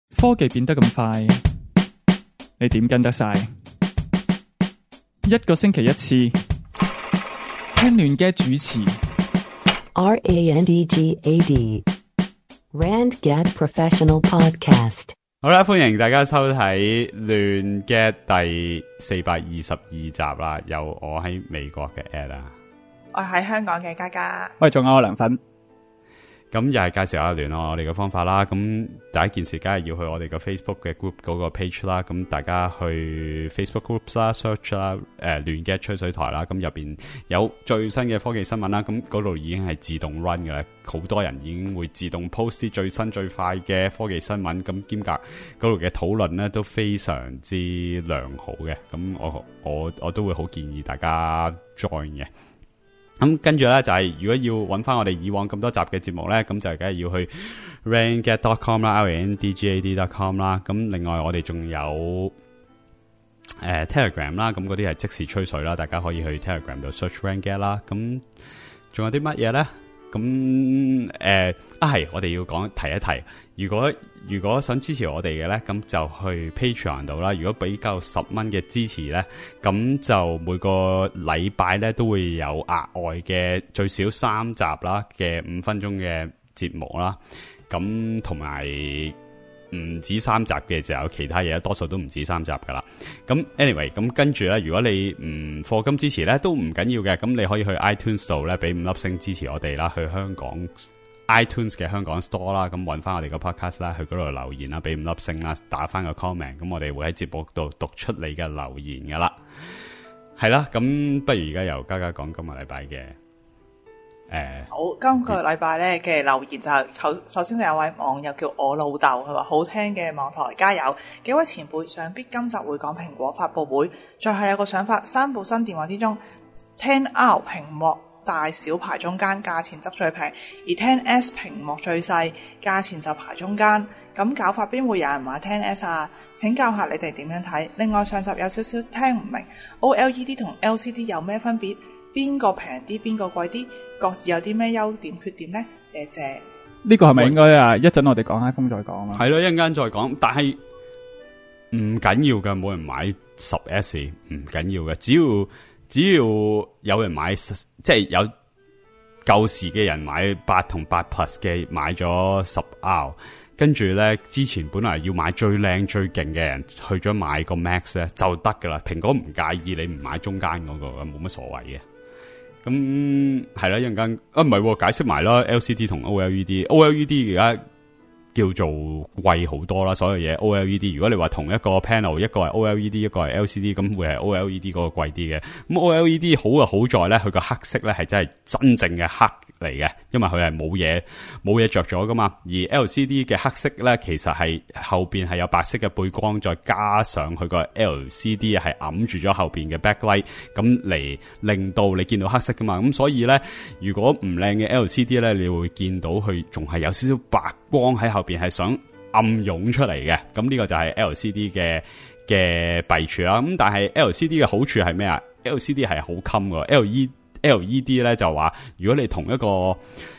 科技變得咁快，你點跟得晒？一個星期一次，聽亂嘅主持。 RANDGAD RandGad Professional Podcast。 好啦，歡迎大家收睇亂 get 第422集啦，有我喺美國嘅 Ed 啊， 我喺香港嘅嘉嘉。 喂，仲有我涼粉。 咁又係介紹下聯絡我哋嘅方法啦。咁第一件事梗係要去我哋嘅 Facebook 嘅 group 嗰個 page 啦。咁大家去 Facebook groups 啦 search 啦，亂 get 吹水台啦。咁入邊有最新嘅科技新聞啦。咁嗰度已經係自動 run 嘅啦，好多人已經會自動 post 啲最新最快嘅科技新聞。咁兼夾嗰度嘅討論咧都非常之良好嘅。咁我都會好建議大家 join 嘅。咁跟住咧就係如果要揾翻我哋以往咁多集嘅節目咧，咁就梗係要去 randgad.com 啦 ，randgad.com 啦。咁另外我哋仲有Telegram 啦，咁嗰啲係即時吹水啦，大家可以去 Telegram 度 search randgad 啦。咁仲有啲乜嘢咧？咁係我哋要提一提，如果想支持我哋嘅咧，咁就去 Patreon 度啦。如果俾夠10蚊嘅支持咧，咁就每個禮拜咧都會有額外嘅最少3集啦嘅5分鐘嘅節目啦。咁同埋唔止3集嘅就有其他嘢，多數都唔止3集噶啦。咁 anyway， 咁跟住咧，如果你唔課金支持咧，都唔緊要嘅。咁你可以去 iTunes 度咧俾5粒星支持我哋啦，去香港 iTunes 嘅香港 Store 啦，咁揾翻我哋個 podcast 啦，去嗰度留言啦，俾5粒星啦，打翻個 comment， 咁我哋會喺節目度讀出你嘅留言噶啦。係啦，咁不如而家由嘉嘉講今個禮拜嘅。 好，今個禮拜咧嘅留言就係首先就有位網友叫我老豆，佢話好聽嘅網台加油，幾位前輩想必今集會講蘋果發佈會，最後有個想法，3部新電話之中 10R 屏幕大小排中間，價錢則最平，而 10S 屏幕最細，價錢就排中間，咁搞法邊會有人買 10S 啊？請教下你哋點樣睇？另外上集有少少聽唔明 OLED 同 LCD 有咩分別？邊個平啲，邊個貴啲？各自有啲咩優點缺點呢？謝謝。 呢個係咪應該啊？一陣我哋講 iPhone 再講啊。 係咯，一陣間再講。但係唔緊要嘅，冇人買10S 唔緊要嘅，只要有人買，即係有舊時嘅人買8同8 Plus 嘅買咗10R，跟住咧之前本來要買最靚最勁嘅人去咗買個 Max 咧就得噶啦。蘋果唔介意你唔買中間嗰個，冇乜所謂嘅。咁係啦，一陣間唔係解釋埋啦 ，LCD 同 OLED 而家叫做貴好多啦，所有嘢 OLED。如果你話同一個 panel， 一個係 OLED， 一個係 LCD， 咁會係 OLED 嗰個貴啲嘅。咁 OLED 好嘅好在咧，佢個黑色咧係真係真正嘅黑嚟嘅，因為佢係冇嘢着咗噶嘛。而 LCD 嘅黑色咧，其實係後邊係有白色嘅背光，再加上佢個 LCD 係揞住咗後邊嘅 backlight， 咁嚟令到你見到黑色噶嘛。咁所以咧，如果唔靚嘅 LCD 咧，你會見到佢仲係有少少白光喺後邊，係想暗湧出嚟嘅。咁呢個就係 LCD 嘅弊處啦。咁但係 LCD 嘅好處係咩啊？ LCD 係好襟㗎。LED 咧就話，如果你同一個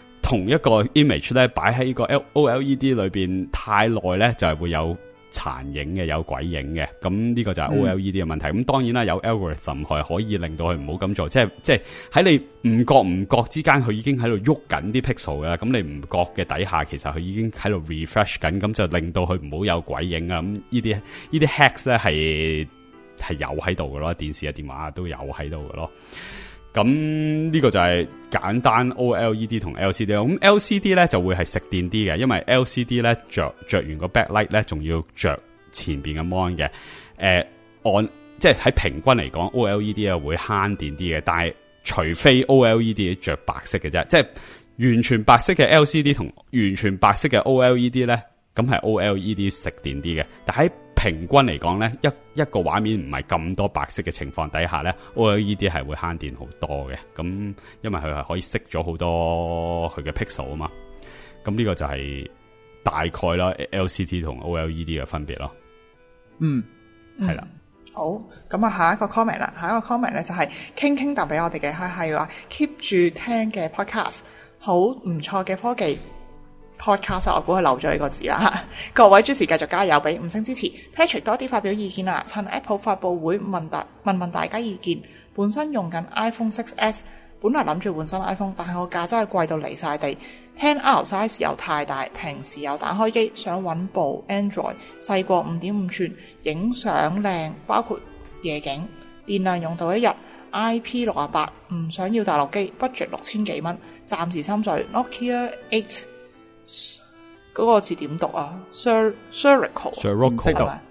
image 咧擺喺個 OLED 裏邊太耐咧，就係會有殘影嘅，有鬼影嘅。咁呢個就係 OLED 嘅問題。咁當然啦，有 algorithm 係可以令到佢唔好咁做，即係喺你唔覺之間，佢已經喺度喐緊啲 pixel 嘅啦。咁你唔覺嘅底下，其實佢已經喺度 refresh 緊，咁就令到佢唔好有鬼影啊。咁呢啲 hacks 咧係有喺度嘅咯，電視啊電話都有喺度嘅咯。咁呢個就係簡單 OLED 同 LCD。咁 LCD 咧就會係食電啲嘅，因為 LCD 咧着完個 backlight 咧，仲要着前邊嘅 mon 嘅。即係喺平均嚟講 ，OLED 啊會慳電啲嘅。但係除非 OLED 着白色嘅啫，即係完全白色嘅 LCD 同完全白色嘅 OLED 咧，咁係 OLED 食電啲嘅。但喺平均嚟講咧，一個畫面唔係咁多白色嘅情況底下咧 ，OLED 係會慳電好多嘅。咁因為佢係可以熄咗好多佢嘅 pixel 啊嘛。咁呢個就係大概啦 LCD 同 OLED 嘅分別咯。係啦。 好，咁啊，下一個 comment 啦，下一個 comment 咧就係傾答俾我哋嘅，係話 keep 住聽嘅 podcast， 好唔錯嘅科技。 podcast， 我估佢漏咗呢個字啦。各位主持繼續加油，俾5星支持。Patrick 多啲發表意見啦，趁 Apple 發佈會問大家意見。本身用緊 iPhone 6S， 本來諗住換新 iPhone， 但係個價真係貴到離晒地。10R size 又太大，平時又打開機，想揾部 Android 細過5.5寸，影相靚，包括夜景，電量用到一日。IP68 唔想要大陸機 ，budget 6000幾蚊，暫時心水 Nokia 8嗰個字點讀啊 ？Sirocco 係咪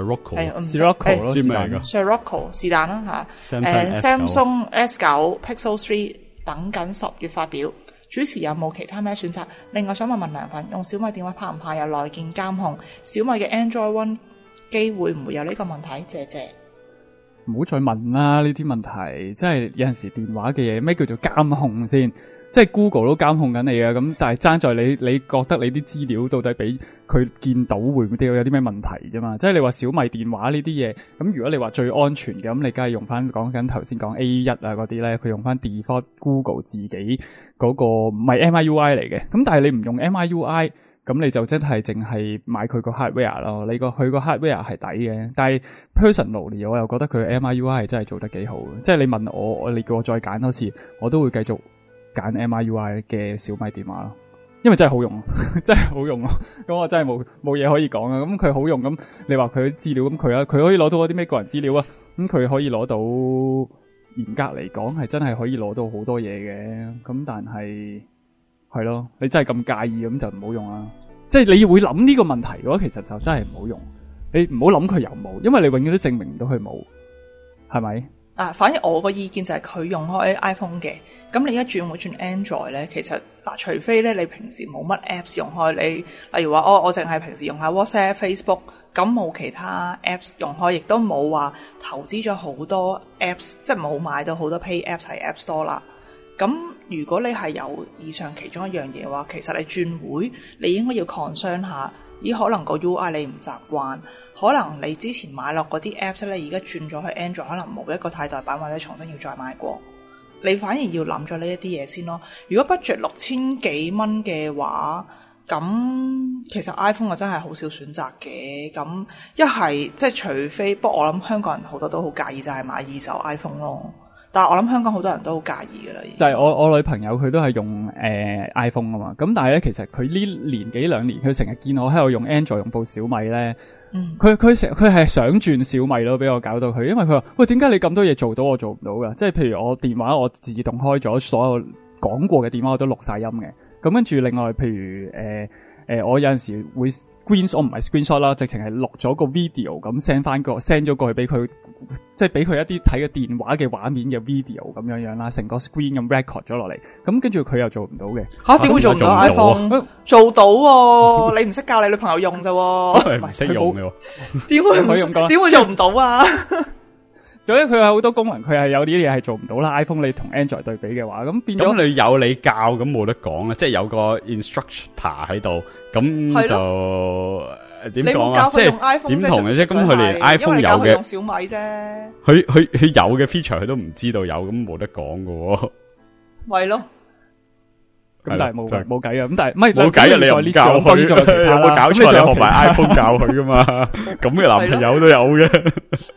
Sirocco 咯， 知咩㗎 ？Sirocco 是但啦嚇。Samsung S9 Pixel 3等緊10月發表。主持有冇其他咩選擇？另外想問梁粉，用小米電話怕唔怕有內建監控？小米嘅 Android One 機會唔會有呢個問題？謝謝。 唔好再問啦，呢啲問題，即係有陣時電話嘅嘢，咩叫做監控先？即係 Google 都監控緊你啊，咁但係爭在你覺得你啲資料到底俾佢見到會唔會有啲咩問題啫嘛？即係你話小米電話呢啲嘢，咁如果你話最安全嘅，咁你梗係用翻講緊頭先講 A1 啊嗰啲咧，佢用翻 default Google 自己嗰個唔係 MIUI 嚟嘅，咁但係你唔用 MIUI。咁你就真係淨係買佢個 hardware 咯，佢個 hardware 係抵嘅，但係 personally 我又覺得佢 MIUI 係真係做得幾好嘅，即係你問我，你叫我再揀多次，我都會繼續揀 MIUI 嘅小米電話咯，因為真係好用，真係好用咯。咁我真係冇嘢可以講啊。咁佢好用，咁你話佢資料，咁佢可以攞到嗰啲咩個人資料啊？咁佢可以攞到，嚴格嚟講係真係可以攞到好多嘢嘅。咁但係。係咯，你真係咁介意咁就唔好用啦。即係你會諗呢個問題嘅話，其實就真係唔好用。你唔好諗佢有冇，因為你永遠都證明唔到佢冇，係咪？ 反而我個意見就係佢用開 iPhone 嘅，咁你一轉會轉 Android 咧，其實除非咧你平時冇乜 Apps 用開，你例如話我淨係平時用下 WhatsApp、Facebook， 咁冇其他 Apps 用開，亦都冇話投資咗好多 Apps， 即係冇買到好多 Pay Apps 喺 App Store 啦。咁如果你係有以上其中一樣嘢嘅話，其實你轉會你應該要 concern 下，可能個 UI 你唔習慣，可能你之前買落嗰啲 apps 咧，而家轉咗去 Android， 可能冇一個替代版，或者重新要再買過，你反而要諗咗呢一啲嘢先咯。如果 budget 6000幾蚊嘅話，咁其實 iPhone 真係好少選擇嘅。咁一係即係除非，不過我諗香港人好多都好介意，就係買二手 iPhone 咯。但係我諗香港好多人都好介意噶啦， 就係我女朋友佢都係用iPhone 啊嘛，咁但係咧其實佢呢年幾兩年佢成日見我喺度用 Android 用部小米咧，佢係想轉小米咯，俾我搞到佢，因為佢話喂，點解你咁多嘢做到我做唔到噶？即係譬如我電話我自動開咗所有講過嘅電話我都錄晒音嘅，咁跟住另外譬如我有陣時會我唔係 screenshot 啦，直情係錄咗個 video 咁 send 咗過去俾佢，即係俾佢一啲睇嘅電話嘅畫面嘅 video 咁樣啦，成個 screen 咁 record 咗落嚟，咁跟住佢又做唔到嘅。 點會做唔到 iPhone？ 做到喎，你唔識教你女朋友用咋喎？ 唔識用嘅喎， 點會做唔到啊？ 所以佢有好多功能，佢係有啲嘢係做唔到啦。iPhone 你同 Android 對比嘅話，咁變咗咁你有你教咁冇得講啦，即係有個 instructor 喺度，咁就點講啊？即係點同嘅啫？咁佢連 iPhone 有嘅， 用小米啫。 佢有嘅 feature 佢都唔知道有，咁冇得講嘅。 係咯。 咁但係冇計啊！咁但係冇計啊！你又唔教佢，有冇搞錯？你學埋 iPhone 教佢噶嘛？咁嘅男朋友都有嘅。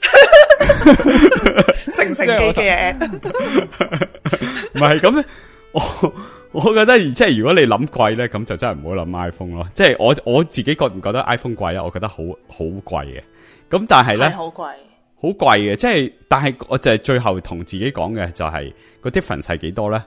成機嘅， 唔係咁，我覺得即係如果你諗貴咧，咁就真係唔好諗 iPhone 咯。即係我自己覺唔覺得 iPhone 貴啊？我覺得好貴嘅。咁但係咧， 好貴嘅。即係但係我就係最後同自己講嘅就係個 difference 係幾多咧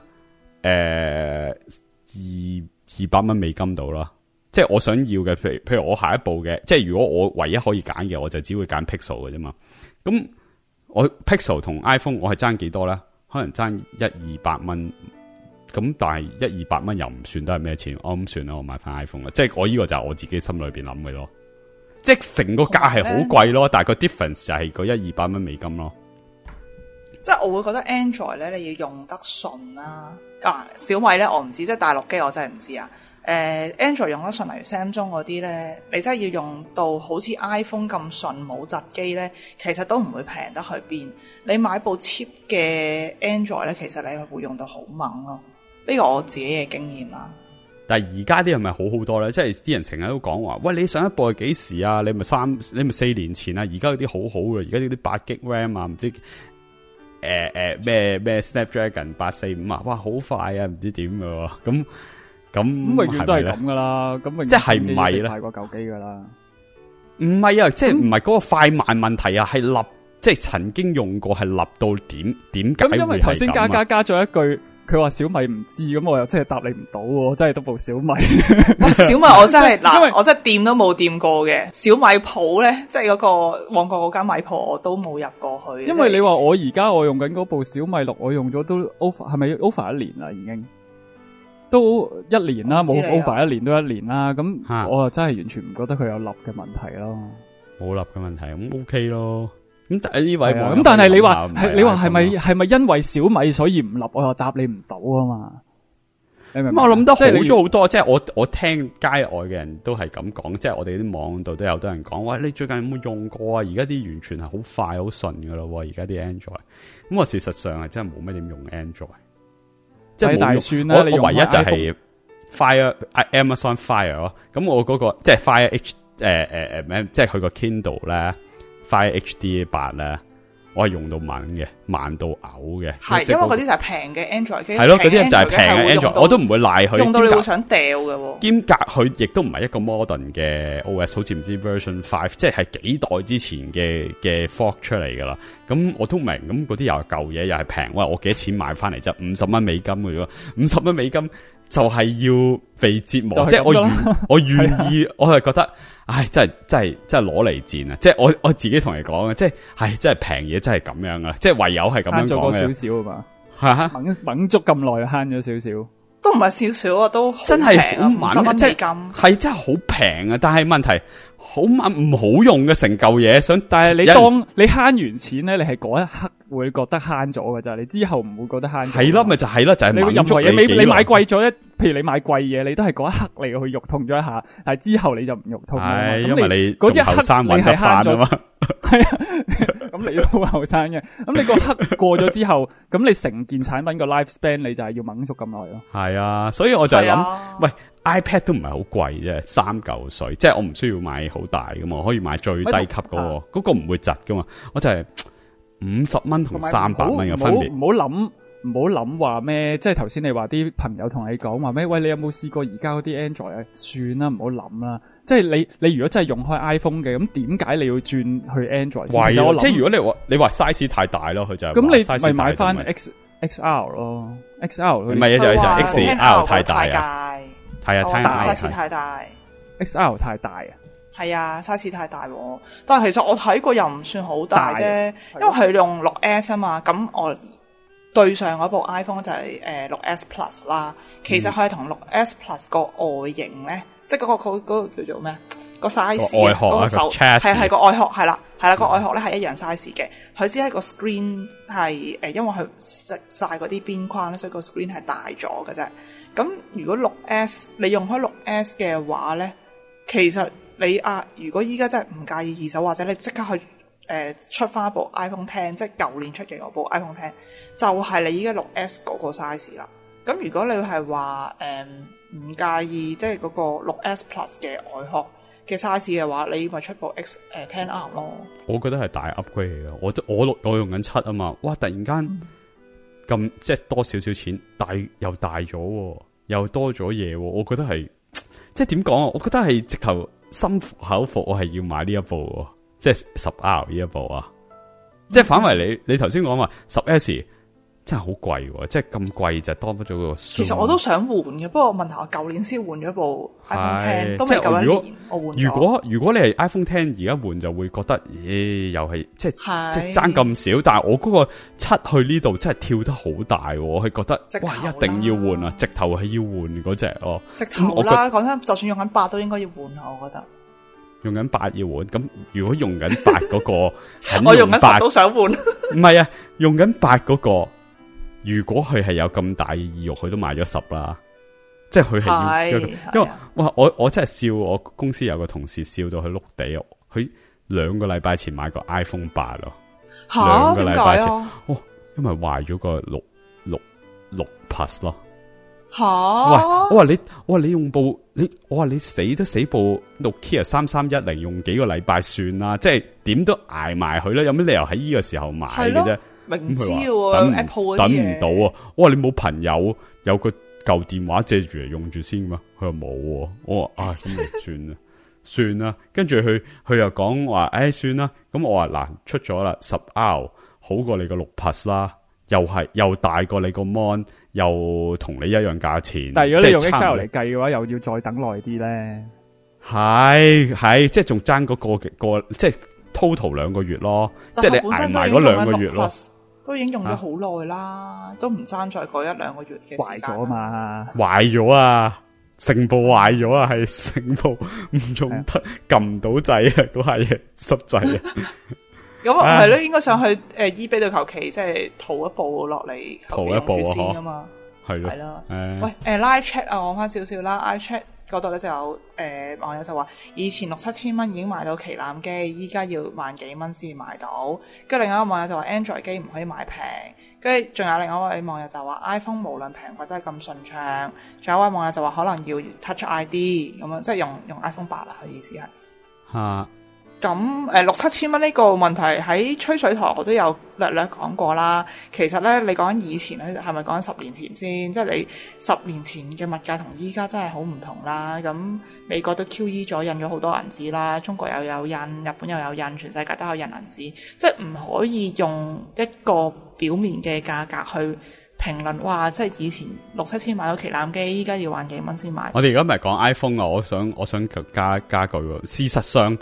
？200蚊美金到啦。即係我想要嘅，譬如我下一步嘅，即係如果我唯一可以揀嘅，我就只會揀 Pixel 嘅啫嘛。咁我 Pixel 同 iPhone 我係爭幾多咧？可能爭100-200蚊。咁但係100-200蚊又唔算得係咩錢？我咁算啦，我買翻 iPhone 啦。即係我呢個就係我自己心裏邊諗嘅咯。即係成個價係好貴咯，但係個 difference 就係個100-200蚊美金咯。 即係我會覺得 Android 咧，你要用得順啦。小米咧我唔知，即係大陸機我真係唔知啊。Android 用得順，例如 Samsung 嗰啲咧，你真係要用到好似 iPhone 咁順冇窒機咧，其實都唔會平得去邊。你買部 cheap 嘅 Android 咧，其實你係會用到好猛咯。呢個我自己嘅經驗啦。 但係而家啲係咪好好多咧？即係啲人成日都講話，喂，你上一部係幾時啊？你咪4年前啊？而家嗰啲好好嘅，而家呢啲8GB RAM 啊，唔知咩 Snapdragon 845啊，哇，好快啊，唔知點嘅咁永遠都係咁噶啦，咁即係唔係咧？ 快過舊機噶啦， 唔係啊，即係唔係嗰個快慢問題啊，係立即係曾經用過係立到點解會係咁啊？ 因為頭先加咗一句。佢話小米唔知，咁我又真係答你唔到喎，真係得部小米。 小米我真係嗱，我真係掂都冇掂過嘅。小米鋪咧，即係嗰個旺角嗰間米鋪，我都冇入過去。 因為你話我而家我用緊嗰部小米6，我用咗都 over 係咪 over 1年啦？已經都1年啦，冇 over 1年都1年啦。咁我又真係完全唔覺得佢有立嘅問題咯。冇立嘅問題咁 OK 咯。咁但係呢位咁，但係你話係咪因為小米所以唔立？我又答你唔到啊嘛。你明唔明？ 我諗得好咗好多，即係我聽街外嘅人都係咁講，即係我哋啲網度都有多人講，喂，你最近有冇用過啊？而家啲完全係好快好順噶咯，而家啲 Android。咁我事實上係真係冇乜點用 Android，即係大算啦。我唯一就係 Amazon Fire 咯。咁我嗰個即係 Fire H 即係佢個 Kindle 咧。Fire HD 8咧，我係用到慢到嘔嘅。 係因為嗰啲就係平嘅 Android 機， 係咯，嗰啲就係平嘅 Android，我都唔會賴佢。 用到你會想掉嘅。兼隔佢亦都唔係一個 modern 嘅 OS， 好似唔知 version 5，即係幾代之前嘅 fork 出嚟噶啦。咁我都明，咁嗰啲又係舊嘢，又係平。喂，我幾多錢買翻嚟啫？50蚊美金嘅啫，50蚊美金就係要被折磨，即係我願意，我係覺得。唉，真係攞嚟賤啊！即係我自己同你講嘅，即係，唉，真係平嘢，真係咁樣啊！即係唯有係咁樣講嘅。慳咗少少啊嘛，吓，猛足咁耐慳咗少少， 都唔係少少啊，都真係好慢 ，50蚊美金， 係真係好平啊！但係問題好慢，唔好用嘅成嚿嘢，但係你當你慳完錢咧，你係嗰一刻會覺得慳咗嘅咋，你之後唔會覺得慳。係咯， 咪就係咯，就係你任何嘢，你買貴咗譬如你買貴嘢，你都係嗰一刻你去肉痛咗一下，但係之後你就唔肉痛。係因為你嗰一刻你係慳咗嘛。係啊，咁你都好後生嘅。咁你個刻過咗之後，咁你成件產品個 lifespan 你就係要猛足咁耐咯。係啊，所以我就係諗，喂 ，iPad 都唔係好貴啫，3嚿水，即係我唔需要買好大噶嘛，我可以買最低級嗰個唔會窒噶嘛。我就係50蚊同300蚊嘅分別。唔好諗話咩，即係頭先你話啲朋友同你講話咩？喂，你有冇試過而家嗰啲 Android 啊？算啦，唔好諗啦。即係你如果真係用開 iPhone 嘅，咁點解你要轉去 Android？其實我諗，即係如果你話 size 太大咯，佢就咁你咪買翻 XR 咯 ，XR 唔係啊，就係 XR 太大啊，係啊 ，size 太大 ，XR 太大啊， 係啊，size 太大。但係其實我睇過又唔算好大啫，因為佢用6S 啊嘛，咁我。對上嗰部 iPhone 就係6S Plus 啦，其實佢係同6S Plus 個外形咧，即係嗰個叫做咩？個 size 外殼嗰個手係個外殼係啦個外殼咧係一樣 size 嘅，佢只係個 screen 係因為佢食晒嗰啲邊框咧，所以個 screen 係大咗嘅啫。咁如果6S 你用開6S 嘅話咧，其實你如果依家真係唔介意二手，或者你即刻去。出翻一部 iPhone X， 即係舊年出嘅嗰部 iPhone X， 就係你依家6S 嗰個 size 啦。咁如果你係話唔介意，即係嗰個6S Plus 嘅外殼嘅 size 嘅話，你咪出部 X10R 咯。我覺得係大 upgrade 嚟噶，我用緊7啊嘛，哇！突然間咁即係多少少錢，又大咗，又多咗嘢，我覺得係即係點講啊？我覺得係直頭心服口服，我係要買呢一部。即係10R 呢一部啊，即係反為你頭先講話10S 真係好貴，即係咁貴就多咗個。其實我都想換嘅，不過問題我舊年先換咗部 iPhone X，都未夠一年，我換咗。如果你係 iPhone X 而家換，就會覺得又係即係爭咁少，但係我嗰個7去呢度真係跳得好大，我係覺得哇一定要換啊！直頭係要換嗰隻哦，直頭啦。講真，就算用緊8都應該要換啊，我覺得。用緊8要換，咁如果用緊8嗰個，我用緊10都想換。唔係啊，用緊8嗰個，如果佢係有咁大意欲，佢都買咗10啦。即係佢係要，因為哇，我真係笑，我公司有個同事笑到佢碌地，佢2個禮拜前買個 iPhone 8咯。2個禮拜前，哦，因為壞咗個6 Plus 咯。 吓， 我話你用部我話你死都死部 Nokia 3310用幾個禮拜算啦，即係點都捱埋佢啦，有咩理由喺呢個時候買嘅啫？ 明知咁佢喎話 Apple 嗰啲等唔嘢到啊！我話你冇朋友有個舊電話借住嚟用住先嘛？佢話冇喎，我話咁咪算啦，算啦。跟住佢又講話，算啦。咁我話嗱，出咗啦，10R 好過你個6 Plus 啦，又大過你個 mon。又同你一樣價錢， 但係如果你用即係差唔 Excel 多嚟計嘅話，又要再等耐啲咧。 係，即係仲爭嗰個，即係 total 2個月咯。即係你捱埋嗰2個月咯。 都已經用咗好耐啦，都唔爭再過1-2個月嘅時間。 壞咗嘛？ 壞咗啊！成部壞咗啊！係成部唔用得，撳唔到掣啊！嗰下嘢濕滯啊！ 咁係咯，應該上去eBay 度求其即係淘一部落嚟， 淘一部先噶嘛， 係咯， 係咯。喂，live chat 啊，講翻少少啦，live chat 嗰度咧就有網友就話，以前6-7千蚊已經買到旗艦機，依家要萬幾蚊先買到。跟住另外一個網友就話 Android 機唔可以買平，跟住仲有另外一位網友就話 iPhone 無論平貴都係咁順暢。仲有一位網友就話可能要 Touch ID 咁樣，即係用 iPhone 8啦，佢意思係嚇。咁6-7千蚊呢個問題喺吹水台我都有略講過啦。其實咧，你講緊以前咧，係咪講緊10年前先？即係你10年前嘅物價同依家真係好唔同啦。咁美國都 QE 咗，印咗好多銀紙啦，中國又有印，日本又有印，全世界都有印銀紙，即係唔可以用一個表面嘅價格去評論。哇！即係以前6-7千買到旗艦機，依家要萬幾蚊先買。 我哋而家唔係講 iPhone 啊，我想加句喎。事實上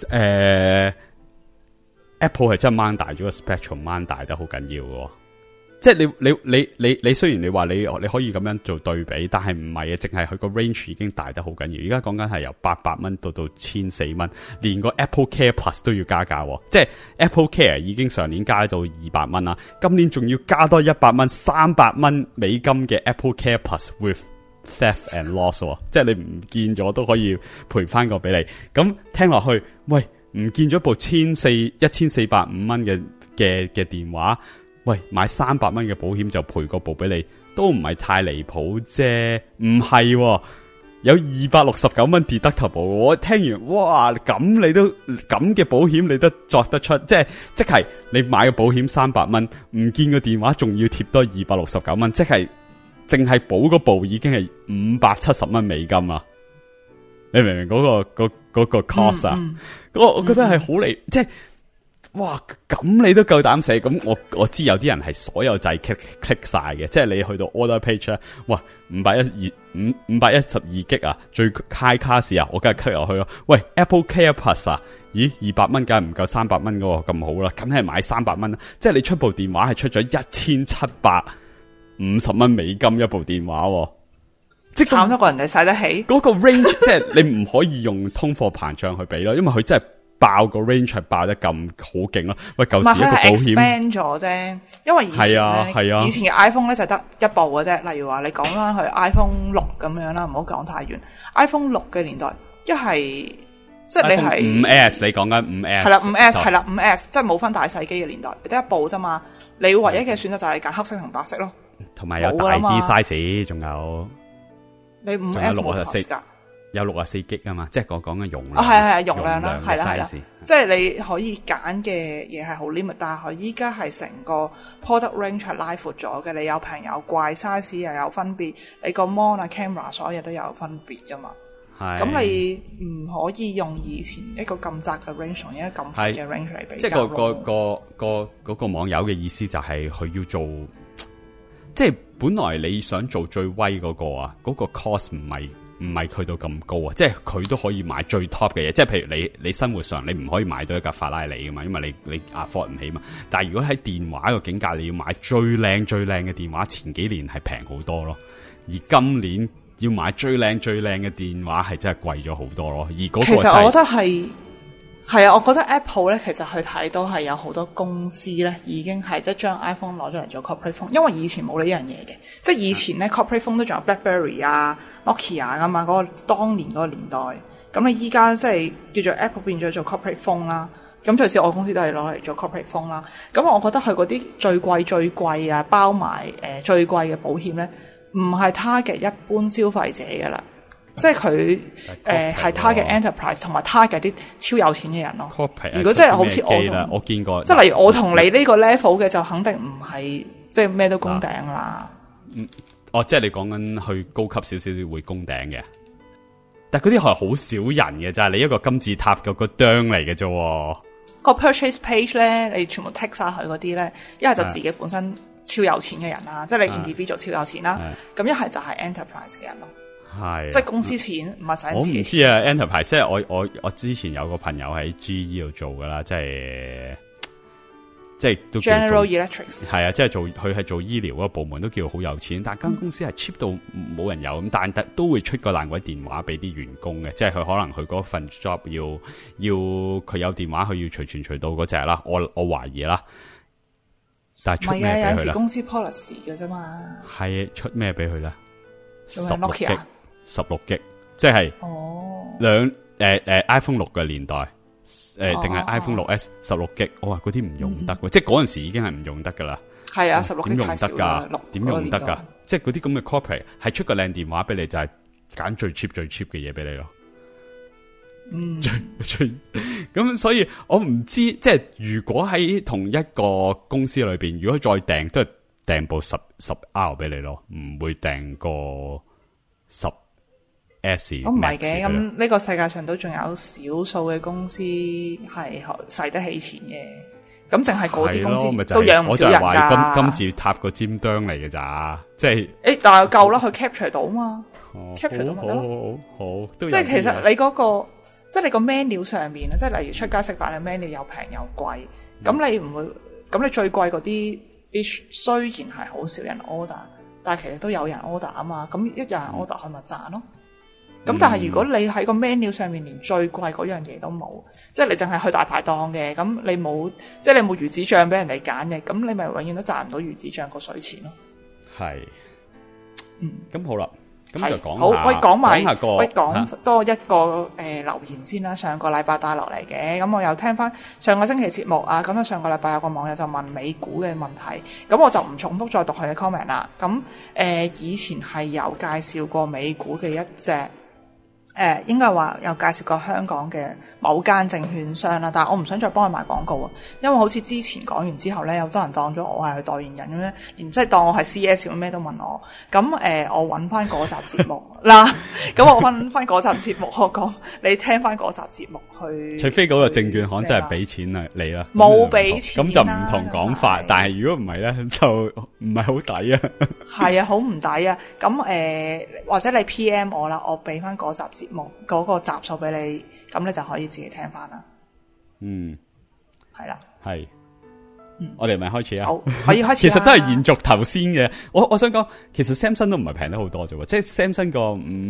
，Apple 係真係掹大咗個 spectrum，掹大得好緊要嘅。即係你雖然你話你可以咁樣做對比，但係唔係啊，淨係佢個 range 已經大得好緊要。而家講緊係由800蚊到1400蚊，連個 Apple Care Plus 都要加價。即係 Apple Care 已經上年加到200蚊啦，今年仲要加多100蚊，300蚊美金嘅 Apple Care Plus with theft and loss。即係你唔見咗都可以賠翻個俾你。咁聽落去，喂，唔見咗部1450蚊嘅電話。喂，買300蚊嘅保險就賠個部俾你，都唔係太離譜啫。唔係，有269蚊 deductible。我聽完，哇，咁你都咁嘅保險你都作得出，即係你買個保險300蚊，唔見個電話仲要貼多269蚊，即係淨係保嗰部已經係570蚊美金啊！你明唔明嗰個 cost 啊？我覺得係好離，即係。哇，咁你都夠膽寫？咁我知有啲人係所有掣 click 晒嘅，即係你去到 order page 咧，哇，512 G 啊，最 high class 啊，我梗係 click 落去咯。喂 ，Apple Care Plus 啊，咦，200蚊梗係唔夠300蚊嗰個咁好啦，梗係買300蚊啦。即係你出部電話係出咗1750蚊美金一部電話，即係慘得過人哋使得起。 嗰個 range 即係你唔可以用通貨膨脹去比咯，因為佢真係。爆個 range 係爆得咁好勁咯！喂，舊時一個保險 expand 咗啫，因為以前以前嘅 iPhone 咧就得一部嘅啫。例如話你講翻去 iPhone 6咁樣啦，唔好講太遠。iPhone 6嘅年代，一係即係你係 5S，你講緊5S 係啦，5S 係啦，5S 即係冇分大細機嘅年代，得一部啫嘛。你唯一嘅選擇就係揀黑色同白色咯， 同埋有大啲 size， 仲有你 5S 冇 size 㗎。 有64 G 啊嘛，即係我講嘅容量。 係容量啦，係啦，即係你可以揀嘅嘢係好 limit， 但係佢依家係成個 product range 係拉闊咗嘅，你有平有貴 size 又有分別，你個 mon 啊 camera 所有都有分別噶嘛。係咁你唔可以用以前一個咁窄嘅 range 同而家咁闊嘅 range 嚟比較。 即係嗰個網友嘅意思就係佢要做，即係本來你想做最威嗰個啊，嗰個 cost 唔係去到咁高啊，即係佢都可以買最 top 嘅嘢，即係譬如你生活上你唔可以買到一架法拉利噶嘛，因為你 afford 唔起嘛。但係如果喺電話個境界，你要買最靚嘅電話，前幾年係平好多咯，而今年要買最靚嘅電話係真係貴咗好多咯。而嗰個其實我覺得係啊，我覺得 Apple 咧，其實去睇到係有好多公司咧，已經係即係將 iPhone 攞咗嚟做 corporate phone， 因為以前冇呢樣嘢嘅，即係以前咧 corporate phone 都仲有 BlackBerry 啊、Nokia 噶嘛，嗰個當年嗰個年代。咁你依家即係叫做 Apple 變咗做 corporate phone 啦，咁隨時我公司都係攞嚟做 corporate phone 啦。咁我覺得佢嗰啲最貴啊，包埋最貴嘅保險咧， 唔係 target 一般消費者㗎啦，即係佢係 target enterprise 同埋 target 啲超有錢嘅人咯。如果真係好似我見過， 即係例如我同你呢個 level 嘅，就肯定唔係即係咩都攻頂啦。 即係你講緊去高級少少會攻頂嘅，但係嗰啲係好少人嘅咋，你一個金字塔個釘嚟嘅啫。 個 purchase page 咧，你全部 tick 晒佢嗰啲咧，一係就自己本身超有錢嘅人啦，即係你 individual 超有錢啦，咁一係就係 enterprise 嘅人咯， 係即係公司錢唔係使自己錢。 我唔知啊 ，enterprise 即係我之前有個朋友喺 GE 度做噶啦，即係都 General Electrics 係啊，即係佢係做醫療嗰個部門都叫好有錢，但係間公司係 cheap 到冇人有咁，但都會出個爛鬼電話俾啲員工嘅，即係佢可能佢嗰份 job 要佢有電話，佢要隨傳隨到嗰隻啦，我懷疑啦。但係出咩俾佢咧？ 有陣時公司 policy 嘅啫嘛。係出咩俾佢咧 ？16 G，即係iPhone 6嘅年代。定係 iPhone 6S 16 G， 我話嗰啲唔用得，即係嗰陣時已經係唔用得噶啦。 係啊，16 G 點用得噶？點用得噶？即係嗰啲咁嘅 corporate 係出個靚電話俾你，就係揀最 cheap 嘅嘢俾你咯。最咁，所以我唔知，即係如果喺同一個公司裏邊，如果再訂都係訂部10R 俾你咯，唔會訂個10。咁唔係嘅，咁呢個世界上都仲有少數嘅公司係使得起錢嘅，咁淨係嗰啲公司都養唔少人㗎。 金字塔個尖釘嚟嘅咋，即係但係夠啦，佢 capture 到嘛，capture 到咪得咯。好，即係其實你嗰個，即係你個 menu 上面啊，即係例如出街食飯，你 menu 又平又貴，咁你唔會，咁你最貴嗰啲 dish 雖然係好少人 order，但係其實都有人 order 啊嘛，咁一有人 order 佢咪賺咯。咁但係如果你喺個 menu 上面連最貴嗰樣嘢都冇，即係你淨係去大排檔嘅，咁你冇，即係你冇魚子醬俾人哋揀嘅，咁你咪永遠都賺唔到魚子醬個水錢咯。係， 咁好啦，咁就講好， 講多一個留言先啦。上個禮拜帶落嚟嘅，咁我又聽翻上個星期節目啊，咁啊上個禮拜有個網友就問美股嘅問題，咁我就唔重複再讀佢嘅 comment 啦。咁以前係有介紹過美股嘅一隻。應該話有介紹過香港嘅某間證券商啦，但係我唔想再幫佢賣廣告啊，因為好似之前講完之後咧，有多人當咗我係佢代言人咁樣，連即係當我係 CS 咁咩都問我。咁我揾翻嗰集節目啦，咁我揾翻嗰集節目，我講你聽翻嗰集節目去。 除非嗰個證券行真係俾錢啊你啦， 冇俾錢， 咁就唔同講法。但係如果唔係咧，就唔係好抵啊。 係啊，好唔抵啊。咁或者你 PM 我啦，我俾翻嗰集節目嗰個集數俾你，咁你就可以自己聽翻啦。係啦，係， 我哋咪開始啊。 好，可以開始。 其實都係延續頭先嘅。我想講，其實 Samsung 都唔係平得好多啫，即係 Samsung 個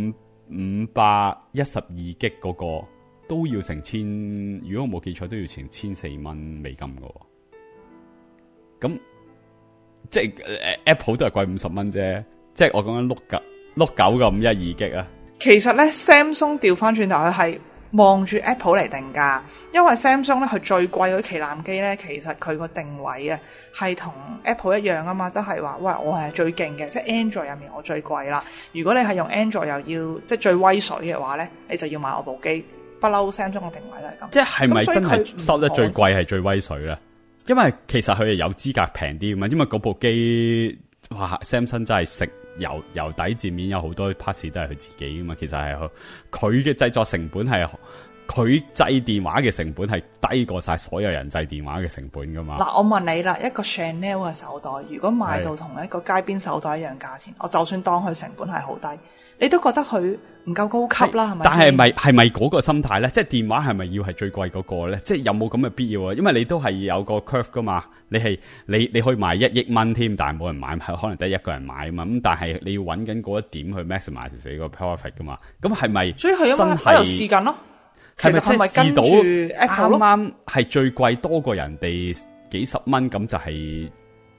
512 G 嗰個都要成千，如果我冇記錯都要成1400蚊美金噶。咁即係Apple 都係貴50蚊啫，即係我講緊碌9個512 G 啊。 其實咧 ，Samsung 調翻轉頭佢係望住 Apple 嚟定價，因為 Samsung 咧佢最貴嗰啲旗艦機咧，其實佢個定位啊係同 Apple 一樣啊嘛，都係話喂我係最勁嘅，即係 Android 入面我最貴啦。如果你係用 Android 又要即係最威水嘅話咧，你就要買我部機。不嬲 Samsung 嘅定位都係咁。 即係咪真係收得最貴係最威水咧？因為其實佢係有資格平啲噶嘛，因為嗰部機哇 Samsung 真係食。由底漸面有好多 parts 都係佢自己噶嘛，其實係佢嘅製作成本係佢製電話嘅成本係低過晒所有人製電話嘅成本噶嘛。 嗱，我問你啦，一個 Chanel 嘅手袋，如果賣到同一個街邊手袋一樣價錢，我就算當佢成本係好低，你都覺得佢唔夠高級啦，係咪？ 但係咪嗰個心態咧？即係電話係咪要係最貴嗰個咧？即係有冇咁嘅必要啊？因為你都係有個 curve 噶嘛，你可以賣1億蚊添，但係冇人買，可能得一個人買啊嘛。咁但係你要揾緊嗰一點去 maximize 你個 profit 噶嘛。咁係咪？ 所以係因為喺度試緊咯。其實係咪跟住 Apple 啱啱係最貴多過人哋幾十蚊，咁就係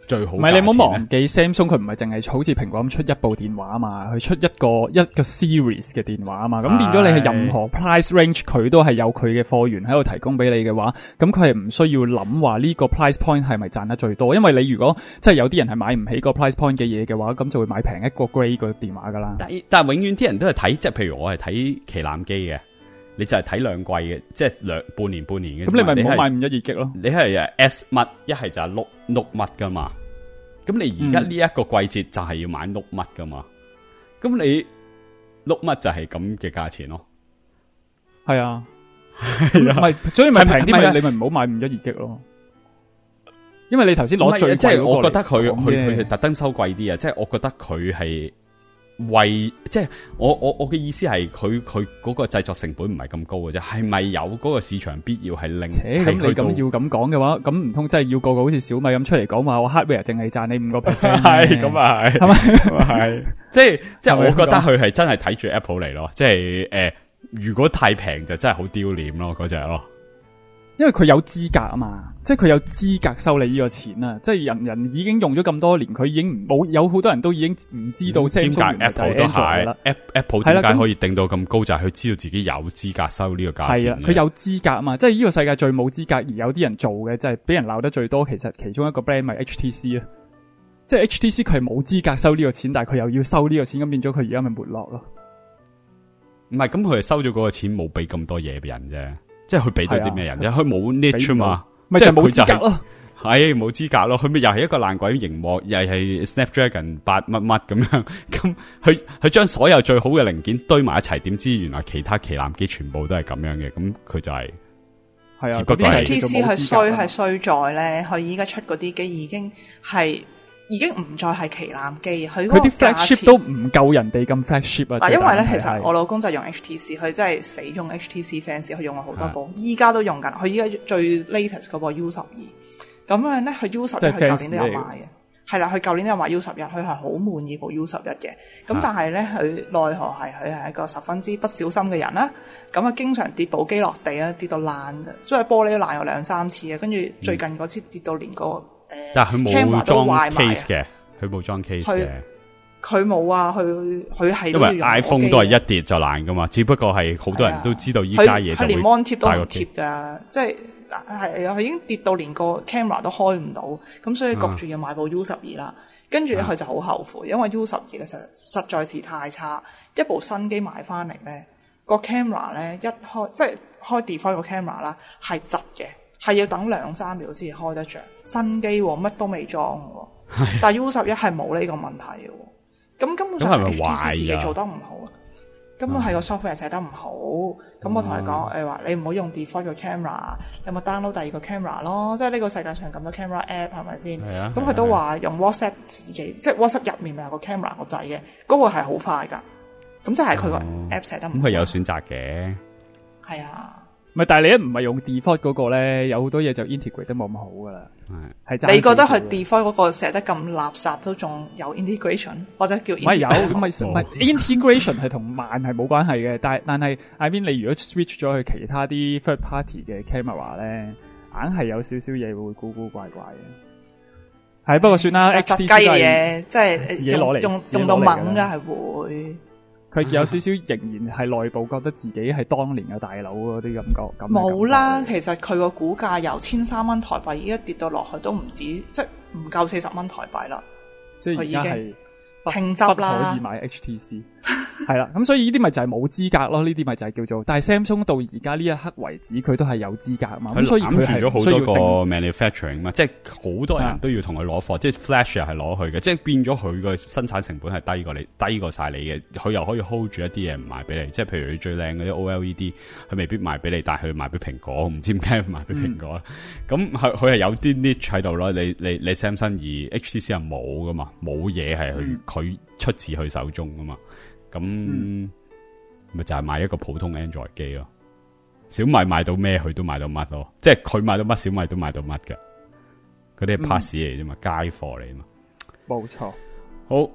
最好。 唔係你唔好忘記 Samsung 佢唔係淨係好似蘋果咁出一部電話啊嘛，佢出一個 series 嘅電話啊嘛，咁變咗你係任何 price range 佢都係有佢嘅貨源喺度提供俾你嘅話，咁佢係唔需要諗話呢個 price point 係咪賺得最多，因為你如果即係有啲人係買唔起個 price point 嘅嘢嘅話，咁就會買平一個 grade 個電話噶啦。 但係永遠啲人都係睇，即係譬如我係睇旗艦機嘅。你就係睇兩季嘅，即係半年嘅。 咁你咪唔好買512G咯。 你係 S 乜，一係就係碌乜噶嘛。咁你而家呢一個季節就係要買碌乜噶嘛。咁你碌乜就係咁嘅價錢咯。 係啊，唔係，所以咪平啲咪你咪唔好買512G咯。因為你頭先攞最貴嗰個嚟講， 即係我覺得佢係特登收貴啲啊！即係我覺得佢係。即係我嘅意思係佢嗰個製作成本唔係咁高嘅啫，係咪有嗰個市場必要係令？咁你咁要咁講嘅話，咁唔通真係要個好似小米咁出嚟講話我 hardware 淨係賺你5%？ 係咁啊係，係咪？係即係我覺得佢係真係睇住 Apple 嚟咯，即係如果太平就真係好丟臉咯，嗰隻咯。 因為佢有資格啊嘛，即係佢有資格收你呢個錢啊！即係人已經用咗咁多年，佢已經冇有好多人都已經唔知道 Samsung Apple 都係 Apple 點解可以定到咁高？就係佢知道自己有資格收呢個價錢。係啊， 佢有資格啊嘛！即係呢個世界最冇資格，而有啲人做嘅，即係俾人鬧得最多。其實其中一個 brand 咪 HTC 啊，即係 HTC 佢係冇資格收呢個錢，但係佢又要收呢個錢，咁變咗佢而家咪沒落咯。 唔係，咁佢係收咗嗰個錢，冇俾咁多嘢俾人啫。即係佢俾到啲咩人啫？佢冇 niche 嘛， 即係冇資格咯。 係冇資格咯。佢咪又係一個爛鬼熒幕，又係 Snapdragon 8乜乜咁樣。咁佢將所有最好嘅零件堆埋一齊，點知原來其他旗艦機全部都係咁樣嘅。咁佢就係係啊。 只不過係 HTC 係衰在咧，佢依家出嗰啲機已經唔再係旗艦機，佢啲 flagship 都唔夠人哋咁 flagship 啊！ 因為咧，其實我老公就用 HTC，佢真係死用 HTC fans，佢用咗好多部，依家都用緊。佢依家最 latest 嗰部 U12，咁樣咧，佢 U11 佢舊年都有買嘅，係啦，佢舊年都有買 U11，佢係好滿意部 U11 嘅。咁但係咧，佢奈何係佢係一個十分之不小心嘅人啦。咁啊，經常跌部機落地啊，跌到爛，所以玻璃都爛咗2-3次啊。跟住最近嗰次跌到連個但係佢冇裝 case 嘅，佢冇裝 case 嘅， 佢冇啊，佢係因為 iPhone 都係一跌就爛噶嘛，只不過係好多人都知道依家嘢就會連 mon 貼都唔貼噶，即係佢已經跌到連個 camera 都開唔到，咁所以焗住要買部 U12啦。跟住咧佢就好後悔，因為 U12 咧實在是太差，一部新機買翻嚟咧個 camera 咧一開即係開 default 個 camera 啦係窒嘅。係要等2-3秒先開得着，新機乜都未裝喎，但係 U11 係冇呢個問題嘅，咁根本上係 HTC 自己做得唔好啊，根本係個 software 寫得唔好，咁我同佢講話你唔好用 default 個 camera，有冇 download 第二個 camera 咯，即係呢個世界上咁多 camera app 係咪先？咁佢都話用 WhatsApp 自己，即係 WhatsApp 入面咪有個 camera 個掣嘅，嗰個係好快噶，咁即係佢個 app 寫得唔好。咁佢有選擇嘅， 係啊。 唔係，但係你一唔係用 default 嗰個咧，有好多嘢就 integrate 得冇咁好噶啦。係你覺得佢 default 嗰個寫得咁垃圾都仲有 integration 或者叫 integration？ 唔係有，唔係 integration 係同慢係冇關係嘅。但係 I mean 你如果 switch 咗去其他啲 third party 嘅 camera 咧，硬係有少少嘢會古古怪怪嘅。係不過算啦，HTC 雞嘅嘢即係自己攞嚟用到猛噶係會。 佢有少少仍然係內部覺得自己係當年嘅大佬嗰啲感覺， 冇啦。其實佢個股價由1,300蚊台幣，依家跌到落去都唔止，即係唔夠40蚊台幣啦。 所以而家係拼執啦， 可以買 HTC 係啦。咁所以呢啲咪就係冇資格咯，呢啲咪就係叫做。但係 Samsung 到而家呢一刻為止，佢都係有資格嘛。咁所以佢係住咗好多個 manufacturing 嘛，即係好多人都要同佢攞貨，即係 Flash 又係攞去嘅，即係變咗佢個生產成本係低過晒你嘅，佢又可以 hold 住一啲嘢唔賣俾你，即係譬如佢最靚嗰啲 OLED，佢未必賣俾你，但係佢賣俾蘋果，唔知點解賣俾蘋果。咁佢係有啲 niche 喺度咯，你 Samsung 而 HTC 係冇噶嘛，冇嘢係佢出自佢手中噶嘛。咁咪就係買一個普通 Android 機咯。小米買到咩佢都買到乜咯，即係佢買到乜小米都買到乜嘅，嗰啲係 pass 嚟啫嘛，街貨嚟嘛。 冇錯。 好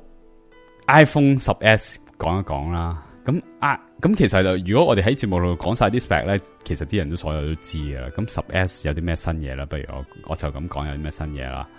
，iPhone 10S 講一講啦。咁其實就如果我哋喺節目度講晒啲 spec 咧，其實啲人都所有都知噶啦。咁10S 有啲咩新嘢啦？不如我就咁講有啲咩新嘢啦。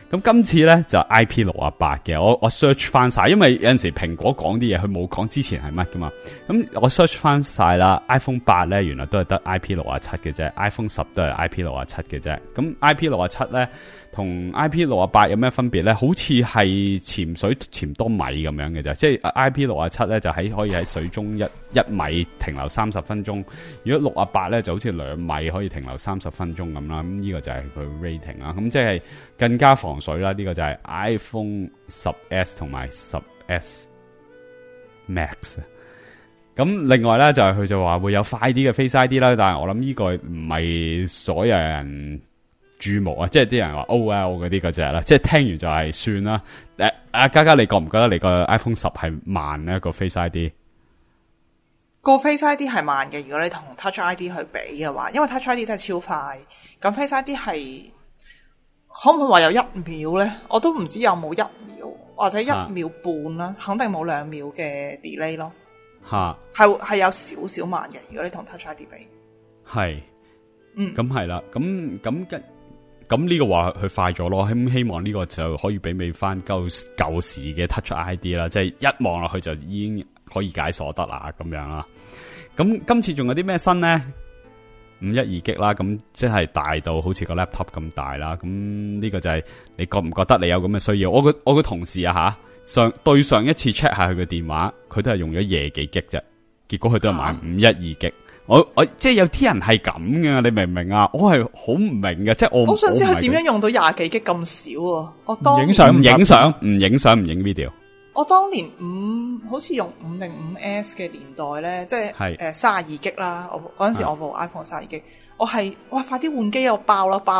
咁今次咧就 IP68嘅，我 search 翻晒，因為有陣時蘋果講啲嘢佢冇講之前係乜噶嘛，咁我 search 翻晒啦 ，iPhone 8咧原來都係得 IP67嘅啫 ，iPhone 10都係 IP67嘅啫，咁 IP67咧同 IP68有咩分別咧？好似係潛水潛多米咁樣嘅啫，即係 IP67咧就可以喺水中一米停留30分鐘，如果68咧就好似2米可以停留30分鐘咁啦，咁呢個就係佢 rating 啦，咁即係更加防水啦，呢個就係 iPhone 10S 同埋 10S Max。咁另外咧就係佢就話會有快啲嘅 Face ID 啦，但係我諗呢個唔係所有人注目啊，即係啲人話 OL 嗰啲嗰隻啦，即係聽完就係算啦。阿嘉嘉你覺唔覺得你個 iPhone 10係慢呢個 Face ID？ 個 Face ID 係慢嘅，如果你同 Touch ID 去比嘅話，因為 Touch ID 真係超快，咁 Face ID 係可唔可以話有1秒咧？我都唔知有冇1秒或者1秒半啦，肯定冇2秒嘅 delay 咯。 吓， 係有少少慢嘅，如果你同 Touch ID 比， 係，咁係啦，咁呢個話佢快咗咯，希望呢個就可以媲美翻舊時嘅 Touch ID 啦，即係一望落去就已經可以解鎖得啦，咁樣啦。咁今次仲有啲咩新咧？512G啦，咁即係大到好似個 laptop 咁大啦。咁呢個就係你覺唔覺得你有咁嘅需要？我個同事啊上一次 check 下佢嘅電話，佢都係用咗廿幾 G 啫，結果佢都係買512G。我即係有啲人係咁嘅，你明唔明啊？我係好唔明嘅，即係我想知佢點樣用到廿幾 G 咁少啊？我當影相唔影相唔影相唔影 video。 我當年好似用5定5S 嘅年代咧，即係32G 啦。我嗰陣時我部 iPhone 32G，我係哇快啲換機啊！爆啦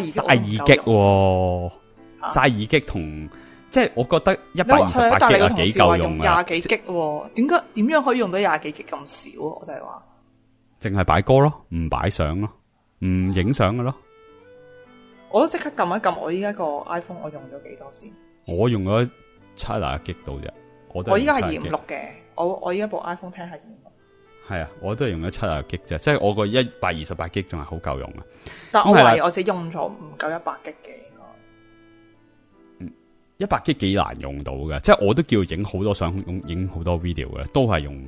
32G， 32G 同即係我覺得128G 係幾夠用啊！ 廿幾 G 點樣可以用到廿幾 G 咁少啊？我就係話， 淨係擺歌咯，唔擺相咯，唔影相嘅咯。 我都即刻撳一撳我依家個 iPhone， 我用咗幾多先？ 我用咗7G 度啫， 我依家係256嘅，我依家部 iPhone X 係256。 係啊，我都係用咗7G 啫，即係我個128G 仲係好夠用啊。 但我懷疑我自己用咗唔夠100G 嘅。 100G 幾難用到嘅，即係我都叫影好多相，影好多 video 嘅，都係用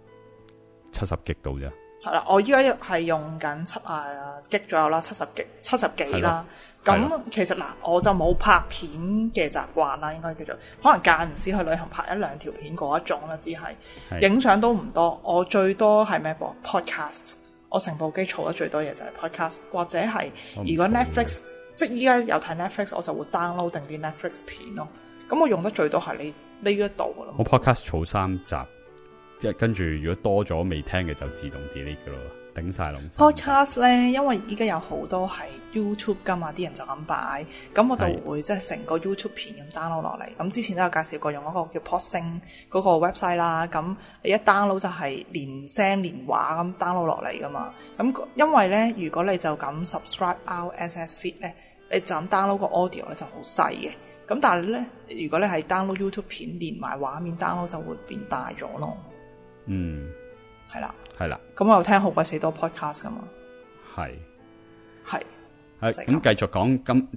70G 度啫。係啦，我依家係用緊70G 左右啦，70幾啦。咁其實嗱，我就冇拍片嘅習慣啦，應該叫做可能間唔時去旅行拍1-2條片嗰一種啦，只係影相都唔多。我最多係咩播 podcast， 我成部機儲得最多嘢就係 podcast， 或者係如果 Netflix。即係依家有睇 Netflix， 我就會 download 定啲 Netflix 片咯。咁我用得最多係呢一度噶咯。我 podcast 儲3集，即係跟住如果多咗未聽嘅就自動 delete 噶咯，頂晒籠。 podcast 咧，因為依家有好多係 YouTube 噶嘛，啲人就咁擺，咁我就會即係成個 YouTube 片咁 download 落嚟。咁之前都有介紹過用一個叫 Podsync 嗰個 website 啦。咁你一 download 就係連聲連畫咁 download 落嚟噶嘛。咁因為咧，如果你就咁 subscribe RSS feed 咧，你就咁 download 個 audio 咧就好細嘅，咁但係咧，如果你係 download YouTube 片連埋畫面 download 就會變大咗咯。係啦。咁我又聽好鬼死多 podcast 噶嘛。係。 咁繼續講咁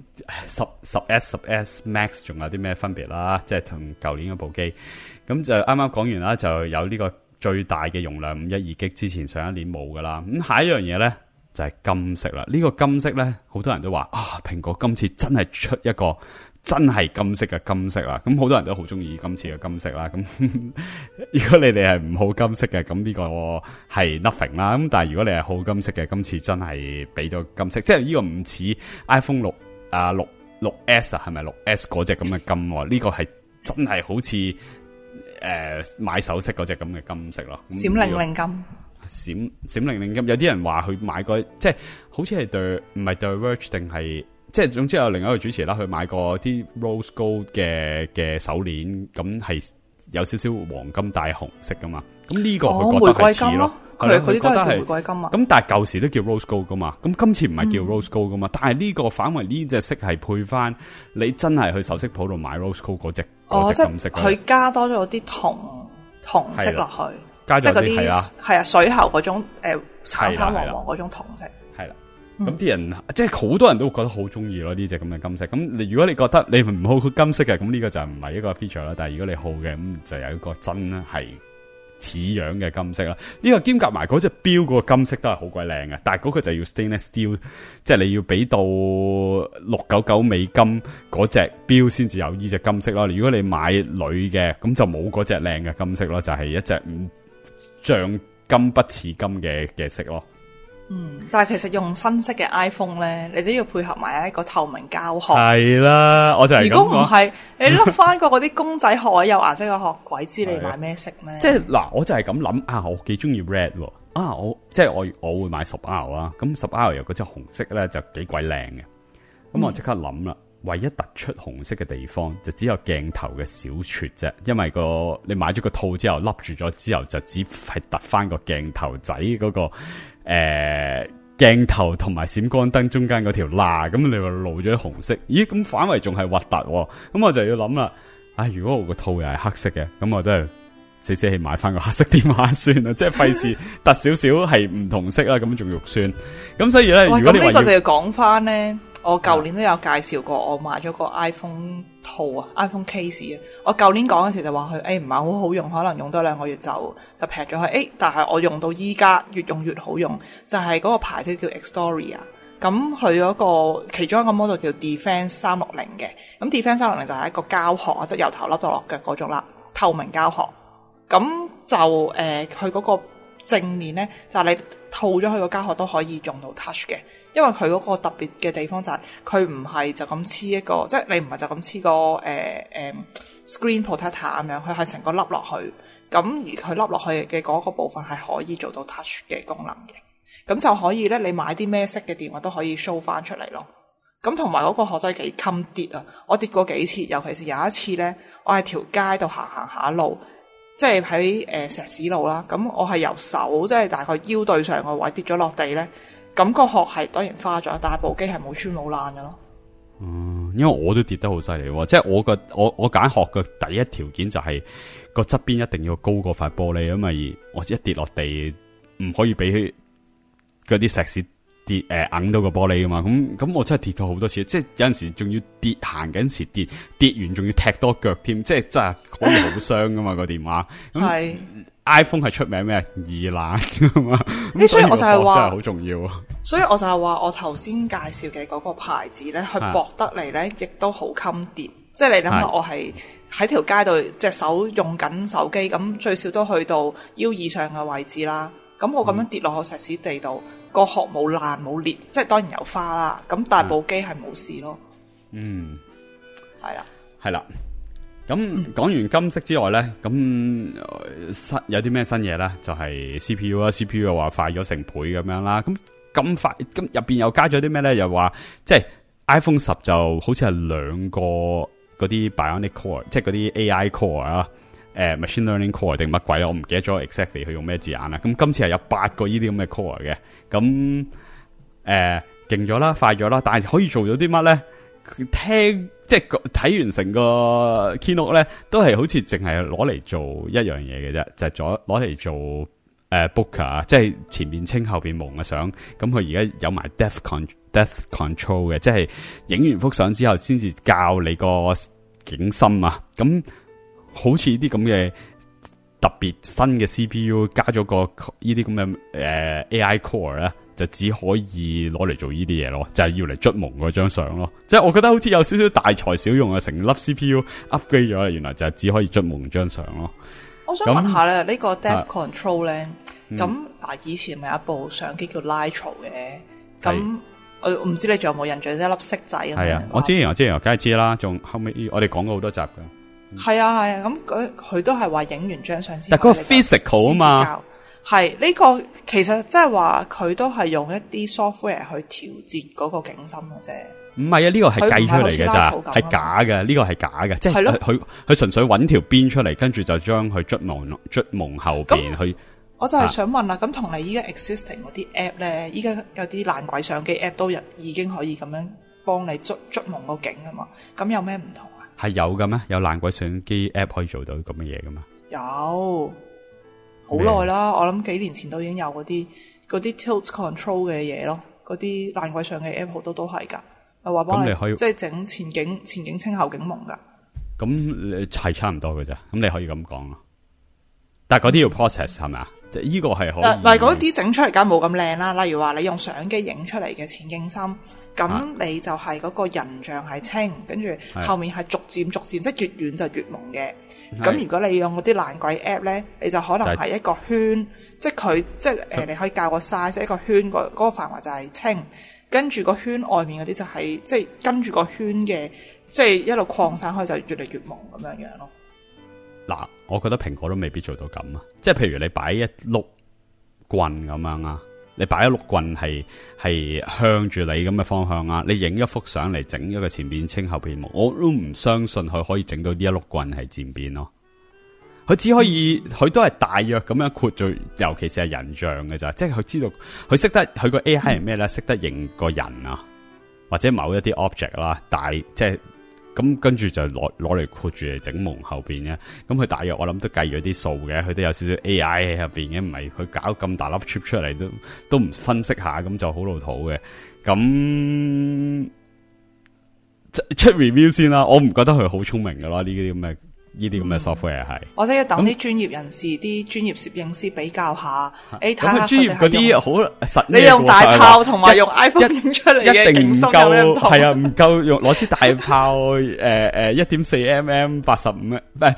10S Max 仲有啲咩分別啦？即係同舊年嗰部機，咁就啱啱講完啦，就有呢個最大嘅容量512G，之前上一年冇噶啦。咁下一樣嘢咧，就係金色啦，呢個金色咧，好多人都話啊，蘋果今次真係出一個真係金色嘅金色啦，咁好多人都好中意今次嘅金色啦。咁如果你哋係唔好金色嘅，咁呢個係 nothing 啦。咁但係如果你係好金色嘅，今次真係俾到金色，即係呢個唔似 iPhone 6S 啊，係咪 6S 嗰隻咁嘅金？呢個係真係好似買首飾嗰隻咁嘅金色咯， 閃靈靈金。 閃靈靈金，有啲人話佢買過，即係好似係唔係 The Verge 定係，即係總之有另一個主持啦，佢買過啲 Rose Gold 嘅手鏈，咁係有少少黃金帶紅色噶嘛，咁呢個佢覺得係似咯，佢啲都係玫瑰金啊， 咁但係舊時都叫 Rose Gold 噶嘛，咁今次唔係叫 Rose Gold 噶嘛，但係呢個反為呢隻色係配翻你真係去首飾鋪度買 Rose Gold 嗰隻金色， 佢加多咗啲銅色落去。即係嗰啲係啊水喉嗰種橙黃黃嗰種銅色， 係啦， 咁啲人即係好多人都會覺得好中意咯呢隻咁嘅金色。咁如果你覺得你唔好金色嘅，咁呢個就唔係一個 feature 啦。但係如果你好嘅，咁就有一個真係似樣嘅金色啦。呢個兼夾埋嗰隻錶嗰個金色都係好鬼靚嘅，但係嗰個就要 stainless steel， 即係你要俾到$699美金嗰隻錶先至有呢隻金色咯。如果你買鋁嘅，咁就冇嗰隻靚嘅金色咯，就係一隻唔像金不似金嘅色咯。 但係其實用新式嘅 iPhone 咧，你都要配合埋一個透明膠殼。 係啦，我就係咁講。 如果唔係，你笠翻個嗰啲公仔殼有顏色嘅殼，鬼知你買咩色咩？ 即係嗱，我就係咁諗啊，我幾中意 red 喎啊，我會買10R 啊，咁10R 有嗰隻紅色咧就幾鬼靚嘅。咁我即刻諗啦，唯一突出紅色嘅地方就只有鏡頭嘅小撮啫，因為你買咗個套之後笠住咗之後，就只係突翻個鏡頭仔嗰個。鏡頭同埋閃光燈中間嗰條罅，咁你話露咗紅色，咦？咁反為仲係核突，咁我就要諗啦。如果我個套又係黑色嘅，咁我都係死氣買翻個黑色電話算啦，即係費事突少少係唔同色啦，咁仲肉酸。咁所以咧，如果你話呢個就要講翻咧。我舊年都有介紹過，我買咗個 iPhone 套啊 ，iPhone case 啊。我舊年講嗰時就話佢，唔係好好用，可能用多2個月就劈咗佢。但係我用到依家越用越好用，就係嗰個牌子叫 Xtoria。咁佢嗰個其中一個 model 叫 Defense 360嘅。咁 Defense 360就係一個膠殼啊，即係由頭笠到落腳嗰種啦，透明膠殼。咁就佢嗰個正面咧，就係你套咗佢個膠殼都可以用到 touch 嘅。因為佢嗰個特別嘅地方就係佢唔係就咁黐一個，即係你唔係就咁黐個screen protector 咁樣，佢係成個笠落去。咁而佢笠落去嘅嗰個部分係可以做到 touch 嘅功能嘅，咁就可以咧，你買啲咩色嘅電話都可以 show 翻出嚟咯。咁同埋嗰個殼真係幾襟跌啊！我跌過幾次，尤其是有一次咧，我係條街度行下路，即係喺石屎路啦。咁我係由手即係大概腰對上個位跌咗落地咧。咁個殼係當然花咗，但係部機係冇穿冇爛嘅咯。 因為我都跌得好犀利，即係我揀殼嘅第一條件就係個側邊一定要高過塊玻璃，因為我一跌落地唔可以俾嗰啲石屎跌硬到個玻璃噶嘛。咁我真係跌咗好多次，即係有陣時仲要行緊時跌完仲要踢多腳添，即係真係可以好傷噶嘛個電話。係。iPhone 係出名咩？易爛噶嘛， 所以我就係話真係好重要啊！ 所以我就係話我頭先介紹嘅嗰個牌子咧，佢薄得嚟咧，亦都好襟跌。即係你諗下，我係喺條街度隻手用緊手機，咁最少都去到腰以上嘅位置啦。咁我咁樣跌落去石屎地度，個殼冇爛冇裂，即係當然有花啦。咁但係部機係冇事咯。係啦， 係啦。咁講完金色之外咧，咁有啲咩新嘢咧？就係 CPU 啦 ，CPU 又話快咗成倍咁樣啦。咁快，咁入邊又加咗啲咩咧？又話即係 iPhone 10就好似係2個嗰啲 Bionic Core， 即係嗰啲 AI Core 啊，Machine Learning Core 定乜鬼咧？我唔記得咗 exactly 佢用咩字眼啦。咁今次係有8個呢啲咁嘅 Core 嘅，咁勁咗啦，快咗啦，但係可以做到啲乜咧？聽即係睇完成個 keynote 咧，都係好似淨係攞嚟做一樣嘢嘅啫，就係攞嚟做bokeh， 即係前面清後邊蒙嘅相。咁佢而家有埋 depth control 嘅，即係影完幅相之後先至校你個景深啊。咁好似啲咁嘅特別新嘅 CPU 加咗個呢啲咁嘅AI core 咧，就只可以攞嚟做呢啲嘢咯，就係要嚟捽蒙嗰張相咯。即係我覺得好似有少少大材小用啊，成粒 CPU upgrade 咗，原來就係只可以捽蒙張相咯。 我想問下咧，呢個 depth control 咧，咁嗱以前咪有一部相機叫 Nitro 嘅，咁我唔知你仲有冇印象，一粒色仔咁樣。係啊， 我之前梗係知啦，仲後尾我哋講過好多集噶。 係啊，咁佢都係話影完張相之後， 但嗰個 physical 啊嘛。 係呢個其實即係話佢都係用一啲 software 去調節嗰個景深嘅啫。唔係啊，呢個係計出嚟嘅咋，係假嘅。呢個係假嘅，即係佢純粹揾條邊出嚟，跟住就將佢捽蒙後邊去。我就係想問啦，咁同你依家 existing 嗰啲 app 咧，依家有啲爛鬼相機 app 都已經可以咁樣幫你捽蒙個景啊嘛？咁有咩唔同啊？係有嘅咩？有爛鬼相機 app 可以做到咁嘅嘢噶嘛？有。好耐啦，我諗幾年前都已經有嗰啲 tilt control 嘅嘢咯。 嗰啲爛鬼上嘅 app 好多都係㗎，又話幫你即係整前景清後景蒙㗎。 咁係差唔多嘅啫，咁你可以咁講咯。但係嗰啲要 process 係咪啊？即係呢個係可以。 嗱，嗰啲整出嚟梗係冇咁靚啦。例如話你用相機影出嚟嘅前景深，咁你就係嗰個人像係清，跟住後面係逐漸即係越遠就越蒙嘅。咁如果你用嗰啲爛鬼 app 咧，你就可能係一個圈，即係佢即係你可以校個 size， 一個圈嗰個範圍就係清，跟住個圈外面嗰啲就係即係跟住個圈嘅，即係一路擴散開就越嚟越蒙咁樣樣咯。 嗱，我覺得蘋果都未必做到咁啊！即係譬如你擺一碌棍咁樣啊，你擺一碌棍係向住你咁嘅方向啊，你影一幅相嚟整一個前邊清後邊蒙，我都唔相信佢可以整到呢一碌棍係漸變咯。佢只可以，佢都係大約咁樣括住，尤其是係人像嘅咋，即係佢知道，佢識得佢個 AI 係咩咧？識得認個人啊，或者某一啲 object 啦，即係。咁跟住就攞嚟括住嚟整蒙後邊嘅，咁佢大約我諗都計咗啲數嘅，佢都有少少 AI 喺入邊嘅，唔係佢搞咁大粒 chip 出嚟都唔分析下，咁就好老土嘅。咁出 review 先啦，我唔覺得佢好聰明噶啦，呢啲咁嘅 software 係， 或者要等啲專業人士、啲專業攝影師比較下，睇下專業嗰啲好實。 你用大炮同埋用 iPhone 影出嚟嘅景深有咩唔同？ 係啊，唔夠用攞支大炮1.4mm 85，唔係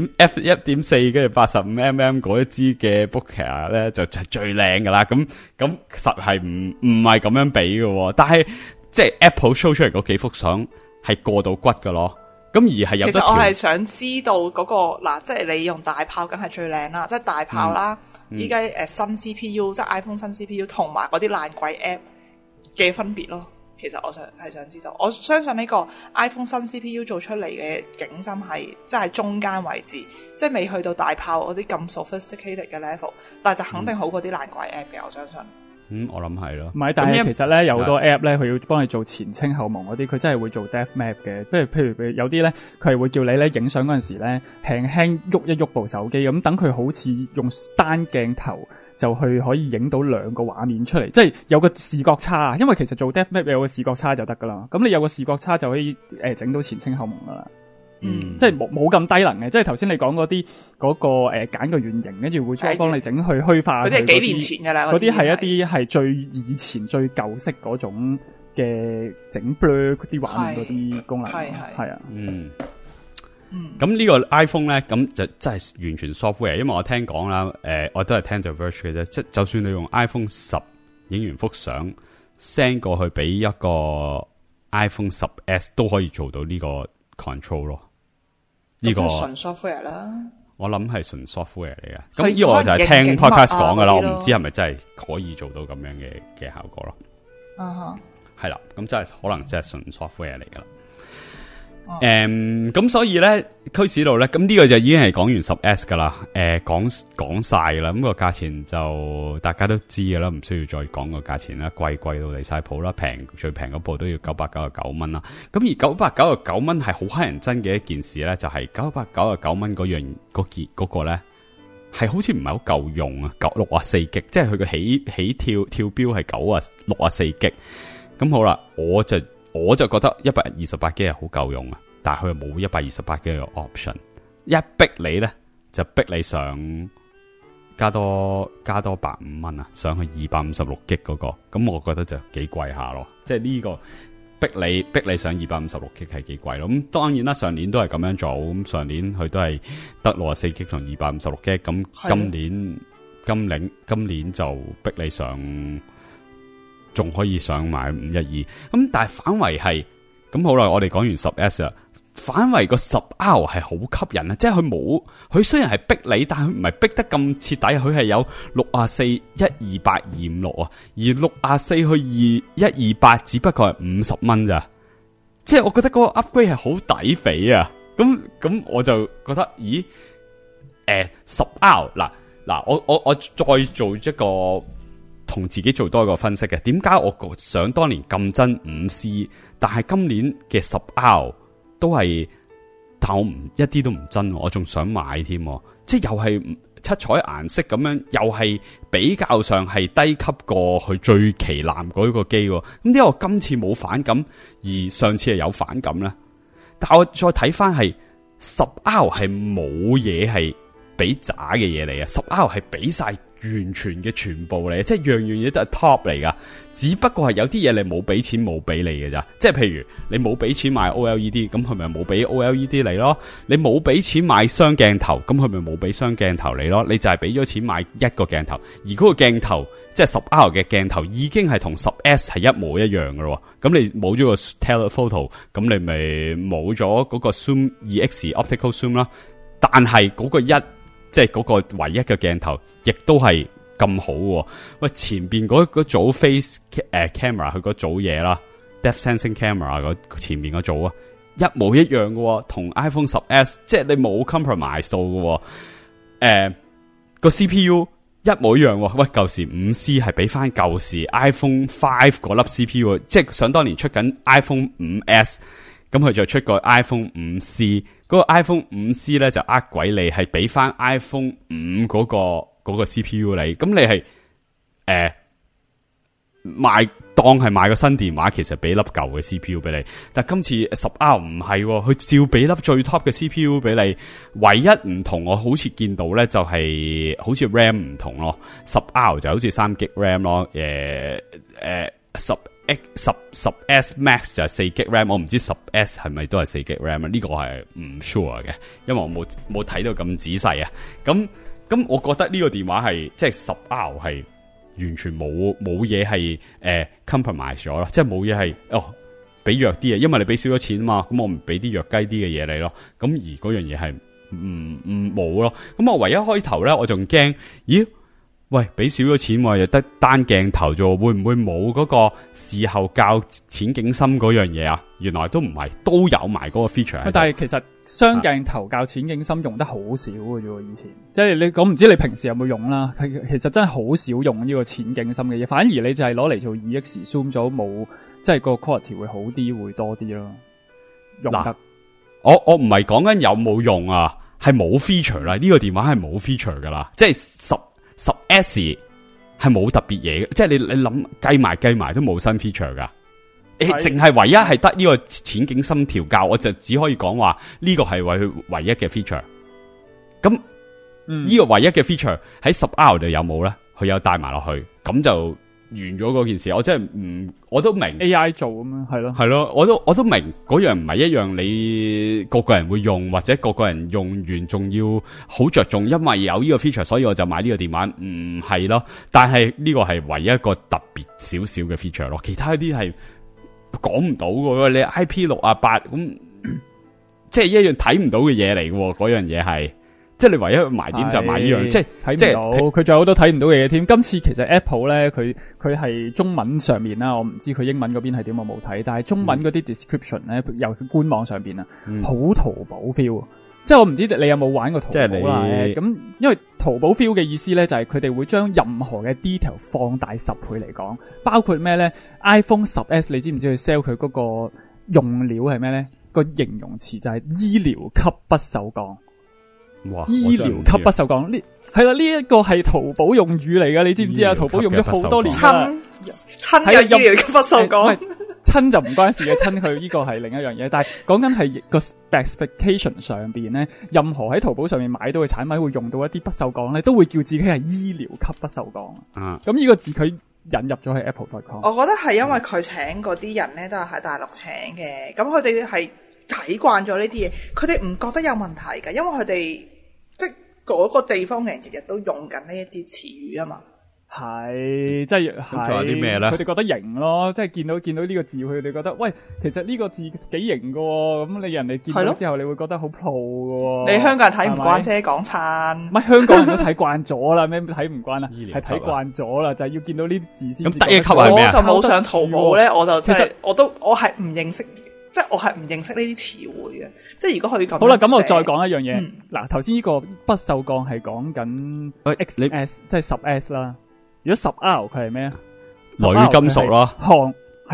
1.4跟住85mm 嗰一支嘅 Bokeh 咧就最靚噶啦。咁實係唔係咁樣比嘅，但係即係 Apple show 出嚟嗰幾幅相係過到骨噶咯。咁而係有得。其實我係想知道嗰個嗱，即係你用大炮梗係最靚啦，即係大炮啦。依家新 CPU 即係 iPhone 新 CPU 同埋嗰啲爛鬼 app 嘅分別咯。其實我想知道，我相信呢個 iPhone 新 CPU 做出嚟嘅景深係即係中間位置，即係未去到大炮嗰啲咁 sophisticated 嘅 level， 但係就肯定好過啲爛鬼 app 嘅，我相信。 我諗係咯， 唔係，但係其實咧有好多 app 咧，佢要幫你做前清後蒙嗰啲，佢真係會做 depth map 嘅。譬如有啲咧，佢係會叫你咧影相嗰陣時咧，輕輕喐一喐部手機，咁等佢好似用單鏡頭就去可以影到兩個畫面出嚟，即係有個視覺差。因為其實做 depth map 有個視覺差就得噶啦，咁你有個視覺差就可以整到前清後蒙噶啦。即係冇咁低能嘅，即係頭先你講嗰啲嗰個揀個圓形，跟住會再幫你整去虛化。 嗰啲係幾年前噶啦， 嗰啲係一啲係最以前最舊式嗰種嘅整 blur 啲畫面嗰啲功能。係啊， 咁呢個 iPhone 咧，咁就真係完全 software，因為我聽講啦，我都係聽 The Verge 嘅啫，即就算你用 iPhone 10影完幅相 send 過去俾一個 iPhone 10S 都可以做到呢個 control 咯。呢個純 software 啦， 我諗係純 software 嚟嘅。咁呢個我就係聽 podcast 講噶啦，我唔知係咪真係可以做到咁樣嘅效果咯。係啦，咁真係可能真係純 software 嚟噶啦。咁所以咧，驅使到咧，咁呢個就已經係講完 10S 噶啦。講晒啦，咁個價錢就大家都知噶啦，唔需要再講個價錢啦。貴到離晒譜啦，最平嗰部都要999蚊啦。咁而999蚊係好乞人憎嘅一件事咧，就係999蚊嗰個咧，係好似唔係好夠用啊，64 G， 即係佢個起跳標係64 G。咁好啦，我就覺得128 G 係好夠用啊，但係佢又冇128 G 嘅 option， 一逼你咧就逼你上加多150蚊啊，上去256 G 嗰個，咁我覺得就幾貴下咯，即係呢個逼你上256 G 係幾貴咯。咁當然啦，上年都係咁樣做，咁上年佢都係得64 G 同256 G， 咁今年就逼你上。仲可以上埋512，咁但係反為係咁好啦。我哋講完 10S 啦，反為個 10R 係好吸引啊！即係佢雖然係逼你，但係佢唔係逼得咁徹底，佢係有64、128、256啊，而64去2128只不過係50蚊咋，即係我覺得嗰個 upgrade 係好抵匪啊！咁我就覺得，咦，10R 嗱，我再做一個。同自己做多一個分析嘅，點解我想當年咁真 5C， 但係今年嘅 10R 都係，但我一啲都唔真，我仲想買添，即係又係七彩顏色咁樣，又係比較上係低級過佢最旗艦嗰個機喎。咁點解我今次冇反感，而上次係有反感咧？但我再睇翻係10R 係冇嘢係俾渣嘅嘢嚟啊，10R 係俾晒完全嘅全部嚟，即係樣樣嘢都係 top 嚟噶。只不過係有啲嘢你冇俾錢冇俾你嘅咋，即係譬如你冇俾錢買 OLED， 咁佢咪冇俾 OLED 你咯？你冇俾錢買雙鏡頭，咁佢咪冇俾雙鏡頭你咯？你就係俾咗錢買一個鏡頭，而嗰個鏡頭即係10R 嘅鏡頭已經係同10S 係一模一樣噶咯。咁你冇咗個 telephoto， 咁你咪冇咗嗰個 zoom 2x optical zoom 啦。但係嗰個即係嗰個唯一嘅鏡頭，亦都係咁好喎。喂，前邊嗰組 face camera 佢嗰組嘢啦 ，depth sensing camera 嗰前面嗰組啊，一模一樣嘅，同 iPhone 10S， 即係你冇 compromise 到嘅。個 CPU 一模一樣喎。喂，舊時 5C 係俾翻舊時 iPhone 5嗰粒 CPU， 即係想當年出緊 iPhone 5S。咁佢就出個 iPhone 5C， 嗰個 iPhone 5C 咧就呃鬼你，係俾翻 iPhone 5嗰個 CPU 你，咁你係當係買個新電話，其實俾粒舊嘅 CPU 俾你。但今次 10R 唔係，佢照俾粒最 top 嘅 CPU 俾你，唯一唔同我好似見到咧就係好似 RAM 唔同咯，10R 就好似3GB RAM 咯10S Max 就係4GB RAM， 我唔知 10S 係咪都係4GB RAM 啊？呢個係唔 sure 嘅，因為我冇睇到咁仔細啊。咁我覺得呢個電話係即係 10R 係完全冇嘢係compromise 咗咯，即係冇嘢係俾弱啲啊，因為你俾少咗錢啊嘛，咁我唔俾啲弱雞啲嘅嘢你咯。咁而嗰樣嘢係冇咯。咁我唯一開頭咧，我仲驚，咦？喂，俾少咗錢喎，又得單鏡頭啫，會唔會冇嗰個事後較淺景深嗰樣嘢啊？原來都唔係，都有埋嗰個 feature。但係其實雙鏡頭較淺景深用得好少嘅啫，以前即係你講唔知你平時有冇用啦。其實真係好少用呢個淺景深嘅嘢，反而你就係攞嚟做 2x zoom 咗，冇即係個 quality 會好啲，會多啲咯。用得我唔係講緊有冇用啊，係冇 feature 啦。呢個電話係冇 feature 噶啦，即係10S 係冇特別嘢嘅，即係你諗計埋都冇新 feature 噶，淨係唯一係得呢個淺景深調校，我就只可以講話呢個係唯一嘅 feature。咁呢個唯一嘅 feature 喺10R 度有冇咧？佢有帶埋落去，咁就完咗嗰件事。我真係我都明 AI 做咁樣，係咯， 我都明嗰樣唔係一樣，你個人會用，或者個人用完仲要好着重，因為有呢個 feature，所以我就買呢個電話，唔係咯。但係呢個係唯一一個特別少少嘅 feature 咯，其他啲係講唔到嘅。你 IP68咁，即係一樣睇唔到嘅嘢嚟嘅，嗰樣嘢係。即係你唯一賣點就買呢樣，即係睇唔到，佢仲有好多睇唔到嘅嘢添。今次其實 Apple 咧，佢係中文上面啦，我唔知佢英文嗰邊係點，我冇睇。但係中文嗰啲 description 咧，由佢官網上邊啊，好淘寶 feel。即係我唔知你有冇玩過淘寶啦。咁因為淘寶 feel 嘅意思咧，就係佢哋會將任何嘅 detail 放大10倍嚟講，包括咩咧 ？iPhone 10S 你知唔知佢 sell 佢嗰個用料係咩咧？個形容詞就係醫療級不鏽鋼。 哇！ 醫療級不鏽鋼呢係啦，呢一個係淘寶用語嚟噶，你知唔知啊？淘寶用咗好多年啦。 親嘅醫療級不鏽鋼， 親就唔關事嘅，親佢呢個係另一樣嘢。但係講緊係個 specification 上邊咧，任何喺淘寶上面買到嘅產品會用到一啲不鏽鋼咧，都會叫自己係醫療級不鏽鋼。咁呢個字佢引入咗喺 Apple.com。 我覺得係因為佢請嗰啲人咧都係喺大陸請嘅，咁佢哋係睇慣咗呢啲嘢，佢哋唔覺得有問題㗎，因為佢哋。即係嗰個地方嘅人日日都用緊呢一啲詞語啊嘛， 係即係咁仲有啲咩咧？ 佢哋覺得型咯，即係見到呢個字，佢哋覺得喂，其實呢個字幾型噶，咁你人哋見到之後，你會覺得好 pro 噶。你香港人睇唔慣啫，講餐，唔係香港人都睇慣咗啦，咩睇唔慣啦？係睇慣咗啦，就係要見到呢啲字先。咁第一級係咩啊？ 我就冇上淘寶咧，我就其實我係唔認識。即係我係唔認識呢啲詞彙嘅，即係如果佢咁。好啦， 咁我再講一樣嘢。嗱，頭先呢個不鏽鋼係講緊 XS，即係10S 啦。如果10R 佢係咩啊？ 鋁金屬咯。 係啦，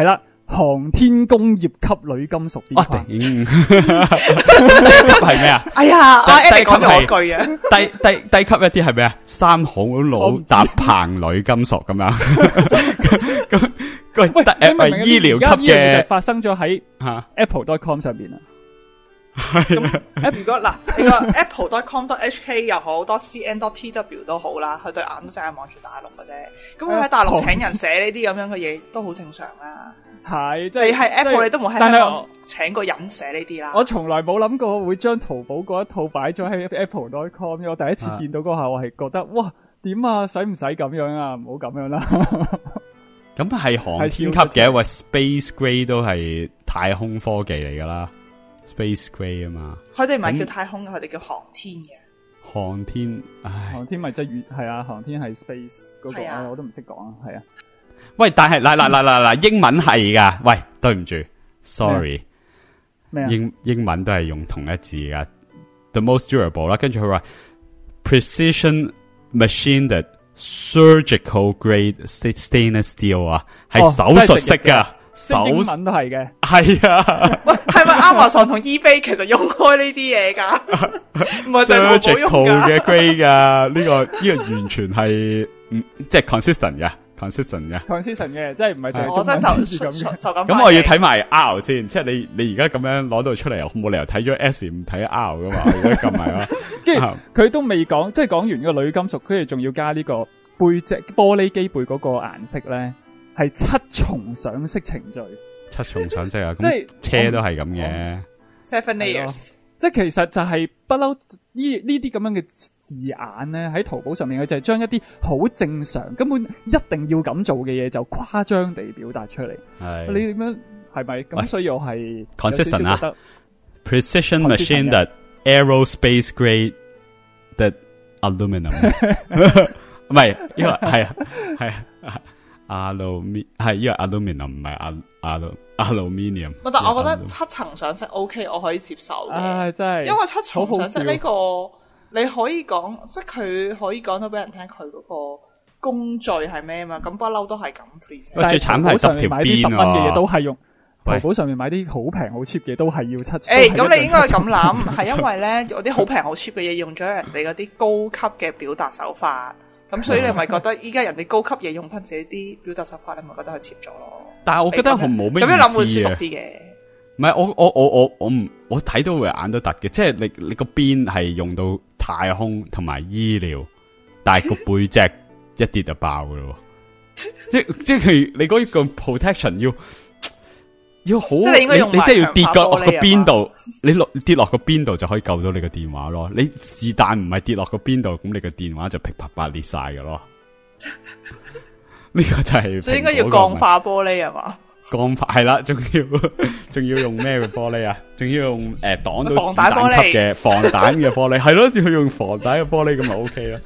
航天工業級鋁金屬邊哇！ 框？ 頂，級係咩啊？ 哎呀，阿低 Eddie 講級咗我句啊， 低級一啲係咩啊？三好佬搭棚鋁金屬咁樣。咁喂，你明唔明醫療級而家呢樣嘢就嘅發生咗喺吓， Apple.com 上邊啊！ 如果嗱，呢個 apple.com.hk 又好多 cn.tw 都好啦，佢對眼都成日望住大陸嘅啫。咁佢喺大陸請人寫呢啲咁樣嘅嘢都好正常啦。 係，即你係 Apple 你都冇喺香港但係請個人寫呢啲啦。 我從來冇諗過會將淘寶嗰一套擺咗喺 Apple.com。我第一次見到嗰下，我係覺得哇，點啊，使唔使咁樣啊？唔好咁樣啦。 咁係航天級嘅，喂 ，Space Grade 都係太空科技嚟噶啦 ，Space Grade 啊嘛。 佢哋唔係叫太空嘅，佢哋叫航天嘅。 航天，唉， 航天咪即係係啊，航天係 space 嗰個， 係啊我都唔識講啊，係啊。 喂，但係嗱，英文係噶，喂，對唔住 ，sorry， 咩啊？ 英文都係用同一字噶 ，the most durable 啦，跟住佢話 precision machined surgical grade stainless steel 啊，係手術式噶，手英文都係嘅。 係啊。 喂，係咪 Amazon 同 eBay 其實用開呢啲嘢㗎？唔係淨係淘寶用 surgical 嘅㗎。 grade 噶，呢個完全係即係 consistent 嘅。consistent 嘅， consistent 嘅，即係唔係淨係我真中文係字咁嘅。 就咁。 咁我要睇埋 R 先，即係你而家咁樣攞到出嚟，冇理由睇咗 S 唔睇 R 噶嘛？如果撳埋啦， 跟住佢都未講，即係講完個鋁金屬，跟住仲要加呢個背脊玻璃機背嗰個顏色咧，係7重上色程序。 7重上色啊！ 即係車都係咁嘅。 7 layers。 即係其實就係不嬲呢啲咁樣嘅字眼咧，喺淘寶上面佢就係將一啲好正常根本一定要咁做嘅嘢就誇張地表達出嚟。 係你點樣係咪咁？所以我係 consistent 啊有少少覺得 ，precision machine that aerospace grade that aluminum 唔係，因為係aluminum 係因為 aluminum 唔係aluminium。 但我覺得7層上色 OK， 我可以接受嘅。 唉，真係因為7重上色呢好個，你可以講，即係佢可以講到俾人聽佢嗰個工序係咩嘛？咁不嬲都係咁 present。 喂，最慘係得條買啲10 邊蚊嘅嘢都喎。 係用喂淘寶上面買啲好平好 cheap 嘅都係要7。 咁你應該係咁諗，係因為咧有啲好平好 cheap 嘅嘢用咗人哋嗰啲高級嘅表達手法，咁所以你咪覺得依家人哋高級嘢用翻自己啲表達手法，你咪覺得佢 cheap 咗咯？ 但係我覺得冇乜咁樣諗會舒意思嘅。 服啲嘅。 唔係我睇到會眼都突嘅，即係你個邊係用到太空同埋醫療，但係個背脊一跌就爆噶咯。即係你嗰個 protection 要好， 即係你應該用你即係要跌落個邊度， 強你跌落個邊度就可以救到你個電話咯。你是但唔係跌落個邊度，咁你個電話就噼啪啪裂晒噶咯。呢個就係所以應該要鋼化玻璃係嘛？ 鋼化係啦，仲要用咩嘅玻璃啊？仲要用擋到子防彈玻璃彈級嘅防彈嘅玻璃，係咯，要用防彈嘅玻璃咁咪 OK 啦。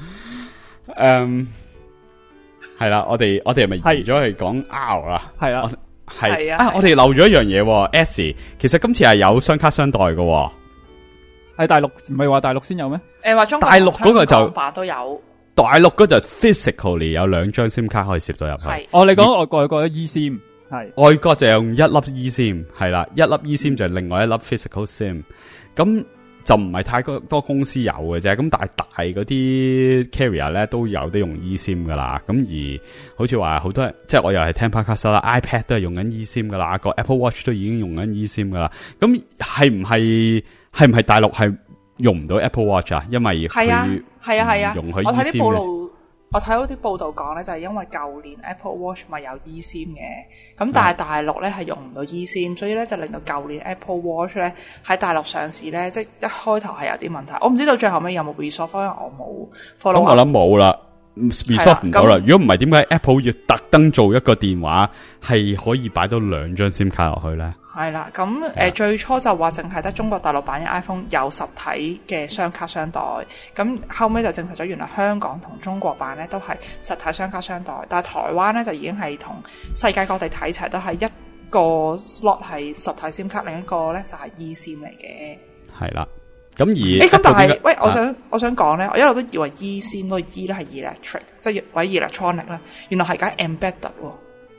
係啦，我哋係咪移咗去講 R 啦？ 係啦， 係啊我哋漏咗一樣嘢，S 其實今次係有雙卡雙待嘅。 喺大陸唔係話大陸先有咩？ 話中國大陸嗰個就香港都有。 大陸嗰就 physically 有2張 SIM 卡可以攝到入去。 係哦，你講外國嘅 eSIM 係外國就用一粒 eSIM， 係啦，一粒 eSIM 就係另外一粒 physical SIM， 咁就唔係太多公司有嘅啫，咁但係大嗰啲 carrier 咧都有得用 eSIM 噶啦，咁而好似話好多人，即係我又係聽 podcast 啦 ，iPad 都係用緊 eSIM 噶啦，個 Apple Watch 都已經用緊 eSIM 噶啦，咁係唔係大陸係用唔到 Apple Watch 啊？因為佢係啊， 容許我睇啲 eSIM 報嘅。 道。我睇到啲報道講咧，就係因為舊年 Apple Watch 咪有 eSIM 嘅，咁但係大陸咧係用唔到 eSIM，所以咧就令到舊年 Apple Watch 咧喺大陸上市咧，即係一開頭係有啲問題。我唔知道最後尾有冇 resolve，因為我冇 follow。 咁我諗冇啦 ，resolve 唔到啦。如果唔係，點解 Apple 要特登做一個電話係可以擺到2張 SIM 卡落去咧？ 係啦，咁最初就話淨係得中國大陸版嘅 iPhone 有實體嘅雙卡雙待，咁後尾就證實咗原來香港同中國版咧都係實體雙卡雙待，但係台灣咧就已經係同世界各地睇齊都係一個 slot 係實體 SIM 卡，另一個咧就係 eSIM 嚟嘅。 係啦，咁而咁但係喂，我想講咧，我一路都以為 eSIM 嗰個 E 咧係 electric， 即係或者 electronic 啦，原來係解 embedded 喎。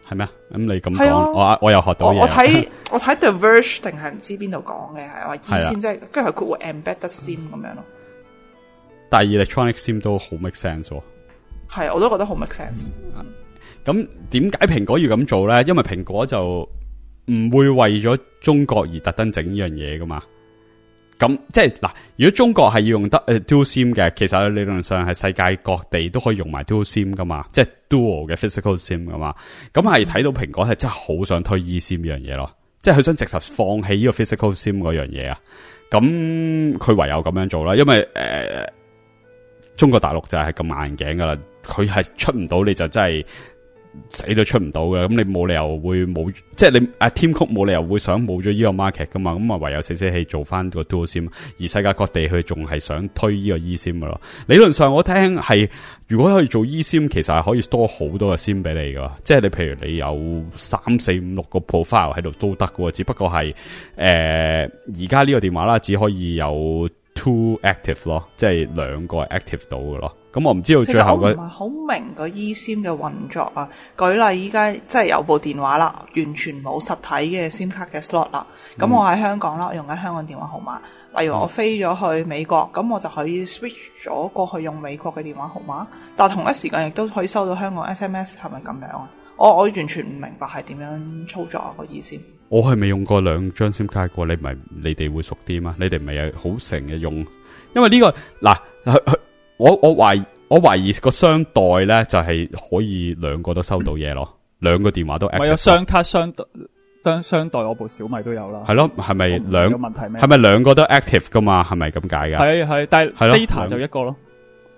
係咩？咁你咁係啊講，我又學到嘢。 我睇 The Verge 定係唔知邊度講嘅，係話 eSIM 即係跟住佢會 embed 得 SIM 咁樣咯。 但係 electronic SIM 都好 make sense 喎。 係，我都覺得好 make sense。 咁點解蘋果要咁做咧？因為蘋果就唔會為咗中國而特登整呢樣嘢噶嘛。咁即係嗱，如果中國係要用得dual SIM 嘅，其實理論上係世界各地都可以用埋 dual SIM 噶嘛，即係 dual 嘅 physical SIM 噶嘛。咁係睇到蘋果係真係好想推 eSIM 呢樣嘢咯，即係佢想直頭放棄呢個 physical SIM 嗰樣嘢啊。咁佢唯有咁樣做啦，因為中國大陸就係咁硬頸噶啦，佢係出唔到你就真係死都出唔到嘅，咁你冇理由會冇，即係你Tim Cook 冇理由會想冇咗呢個 market 噶嘛，咁啊唯有死死氣做翻個 dual SIM，而世界各地佢仲係想推呢個 eSIM 噶咯。理論上我聽係，如果可以做 eSIM，其實係可以 store 好多嘅 SIM 俾你噶，即係你譬如你有3、4、5、6個 profile 喺度都得噶，只不過係而家呢個電話啦，只可以有 two active 咯，即係2個 active 到嘅咯。咁我唔知道最後嘅。 其實我唔係好明個 eSIM 嘅運作啊。舉例依家即係有部電話啦，完全冇實體嘅 SIM 卡嘅 slot 啦。咁我喺香港啦，我用緊香港電話號碼。例如我飛咗去美國，咁我就可以 switch 咗過去用美國嘅電話號碼。但係同一時間亦都可以收到香港 SMS，係咪咁樣啊？我完全唔明白係點樣操作個 eSIM。 我係未用過2張 SIM 卡過，你哋會熟啲嘛？你哋咪係好成日用，因為呢個嗱，我懷疑個雙待咧就係可以2個都收到嘢咯，2個電話都 active。咪有雙卡雙待，我部小米都有啦。 係咯，係咪兩有問題咩？ 係咪2個都 active 噶嘛？係咪咁解噶？ 係，但係 data 就一個咯。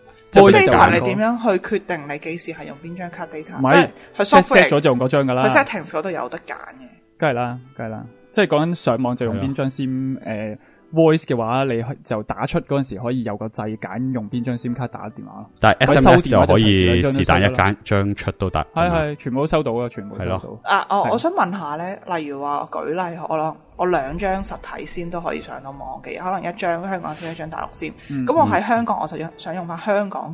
data 你點樣去決定你幾時係用邊張卡 data？即係佢 set 咗就用嗰張噶啦。 佢 settings 嗰度有得揀嘅。 梗係啦，即係講緊上網就用邊張 SIM voice 嘅話，你就打出嗰陣時可以有個掣揀用邊張 SIM 卡打電話。 但係 SMS 就可以是但一張出都得。 係，全部都收到啊，全部都收到。 我想問下咧，例如話舉例，我2張實體 SIM 都可以上到網嘅，可能一張香港 SIM， 一張大陸 SIM。咁我喺香港，我就想用翻香港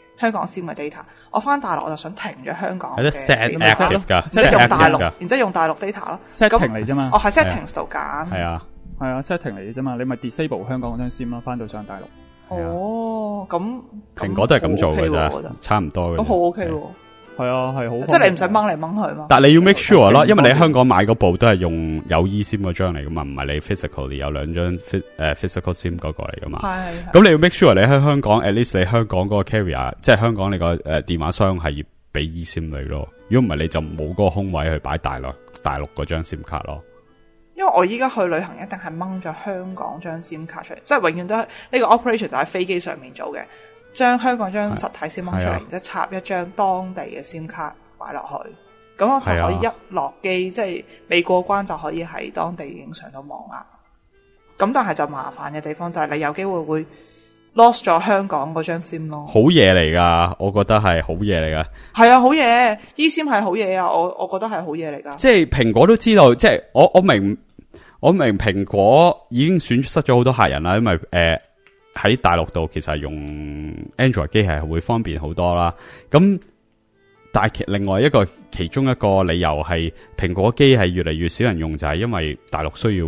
SIM 嘅 data。我翻大陸我就想停咗香港嘅 set active 噶， 即係用大陸，然之後用大陸 data 咯。 setting 嚟啫嘛。 喺 settings 度揀。 係啊。 係啊 ，setting 嚟啫嘛，你咪 disable 香港嗰張 SIM 咯，翻到上大陸。 哦，咁蘋果都係咁做嘅啫，差唔多嘅。 咁好 OK 喎。 係啊，係好。 即係你唔使掹嚟掹去嘛。 但係你要 make sure 咯，因為你喺香港買嗰部都係用有 eSIM 嗰張嚟噶嘛，唔係你 physically 有2張 physical SIM 嗰個嚟噶嘛。係。咁你要 make sure 你喺香港 at least 你香港嗰個 carrier， 即係香港你個電話商係要俾 eSIM 你咯。如果唔係你就冇嗰個空位去擺大陸嗰張 SIM 卡咯。 因為我依家去旅行一定係掹咗香港張 SIM 卡出嚟，即係永遠都係呢個 operation 就喺飛機上面做嘅，將香港張實體 SIM 掹出嚟，然之後插一張當地嘅 SIM 卡擺落去，咁我就可以一落機，即係未過關就可以喺當地已經上到網啦。咁但係就麻煩嘅地方就係你有機會 lost 咗香港嗰張 SIM 咯。 好嘢嚟噶，我覺得係好嘢嚟噶。 係啊，好嘢，eSIM 係好嘢啊，我覺得係好嘢嚟噶。 即係蘋果都知道，即係我明蘋果已經損失咗好多客人啦，因為喺大陸度其實用 Android 機係會方便好多啦。咁但係另外其中一個理由係蘋果機係越嚟越少人用，就係因為大陸需要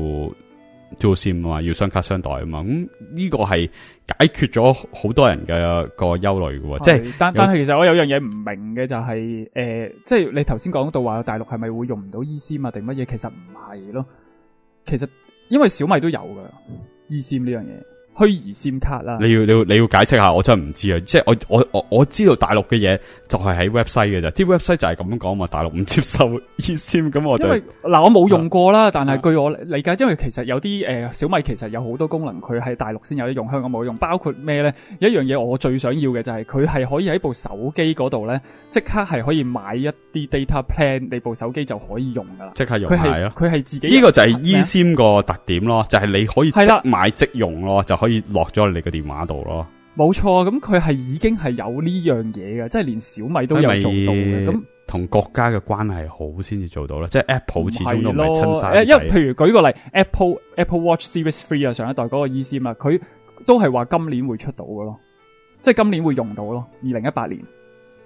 dual SIM 啊嘛，要雙卡雙待啊嘛。咁呢個係解決咗好多人嘅個憂慮嘅，即係但係其實我有樣嘢唔明嘅就係即係你頭先講到話大陸係咪會用唔到 eSIM 啊定乜嘢？其實唔係咯。其實因為小米都有噶 eSIM 呢樣嘢，虛擬 SIM 卡啦。你要解釋下，我真係唔知啊！即係我知道大陸嘅嘢就係喺 website 嘅啫，啲 website 就係咁樣講嘛。大陸唔接受 eSIM， 咁我就因為我冇用過啦，但係據我理解，因為其實有啲小米其實有好多功能，佢喺大陸先有得用，香港冇得用。包括咩咧？有一樣嘢我最想要嘅就係佢係可以喺部手機嗰度咧，即刻係可以買一啲 data plan， 你部手機就可以用噶啦， 即刻用係咯。 佢係自己呢個就係 eSIM 個特點咯，就係你可以即買即用咯，就可以落咗你個電話度咯。 冇錯，咁佢係已經係有呢樣嘢嘅，即係連小米都有做到嘅。咁同國家嘅關係好先至做到啦，即係 Apple 始終都唔係親生仔。 因為譬如舉個例 ，Apple Watch Series 3啊，上一代嗰個 eSIM 啊，佢都係話今年會出到嘅咯，即係今年會用到咯，2018年。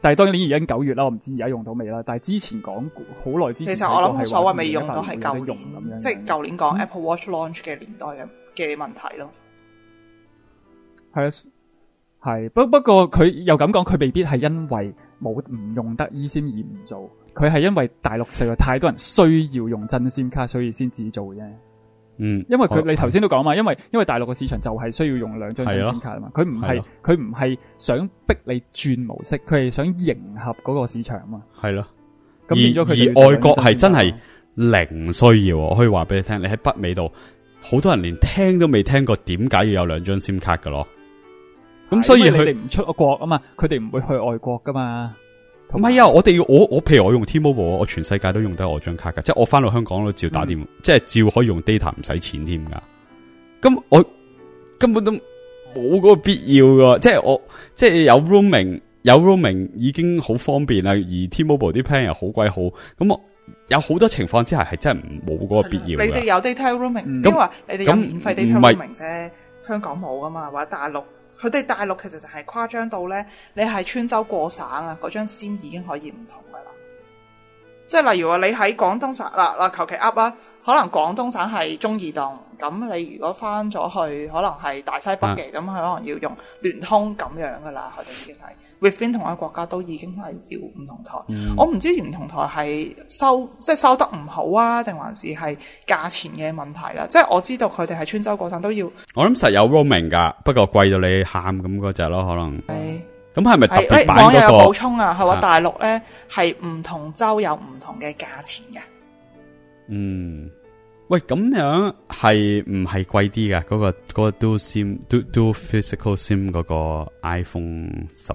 但係當然已經9月啦，我唔知而家用到未啦。但係之前講好耐之前， 其實我諗冇所謂未用到係舊用年咁樣， 即係舊年講 Apple Watch launch 嘅年代嘅問題咯。 係啊，係不過佢又咁講，佢未必係因為唔用得 eSIM 而唔做，佢係因為大陸實在太多人需要用真 SIM 卡，所以先至做啫。 嗯， 因為你頭先都講嘛，因為大陸個市場就係需要用2張真 SIM 卡啊嘛，佢唔係想逼你轉模式，佢係想迎合嗰個市場啊嘛。 係咯， 咁變咗佢而外國係真係零需要，我可以話俾你聽，你喺北美度，好多人連聽都未聽過，點解要有2張 SIM 卡噶咯？咁所以佢哋唔出國啊嘛，佢哋唔會去外國噶嘛。 唔係啊，我譬如我用 T-Mobile， 我全世界都用得我張卡噶，即係我翻到香港都照打電，即係照可以用 data 唔使錢添噶。咁我根本都冇嗰個必要噶，即係有 roaming 已經好方便啦，而 T-Mobile 啲 plan 又好鬼好，咁我有好多情況之下係真係冇嗰個必要。 你哋有 data roaming，因為你哋有免費 data roaming 啫，香港冇噶嘛，或者大陸。佢哋大陸其實就係誇張到咧，你係穿州過省啊，嗰張 SIM 已經可以唔同噶啦。即係例如話你喺廣東省嗱求其噏啦，可能廣東省係中移動，咁你如果翻咗去可能係大西北嘅，咁佢可能要用聯通咁樣噶啦，佢哋已經係 within 同一個國家都已經係要唔同台。我唔知唔同台係收得唔好啊，定還是係價錢嘅問題啦。即係我知道佢哋係穿州過省都要， 我諗實有 roaming 噶，不過貴到你喊咁嗰隻咯，可能。 係。 咁係咪特別版網友有嗰個？ 補充啊，佢話大陸咧係唔同州有唔同嘅價錢嘅。 嗯，喂，咁樣係唔係貴啲噶？嗰個 dual SIM dual physical SIM 嗰個 iPhone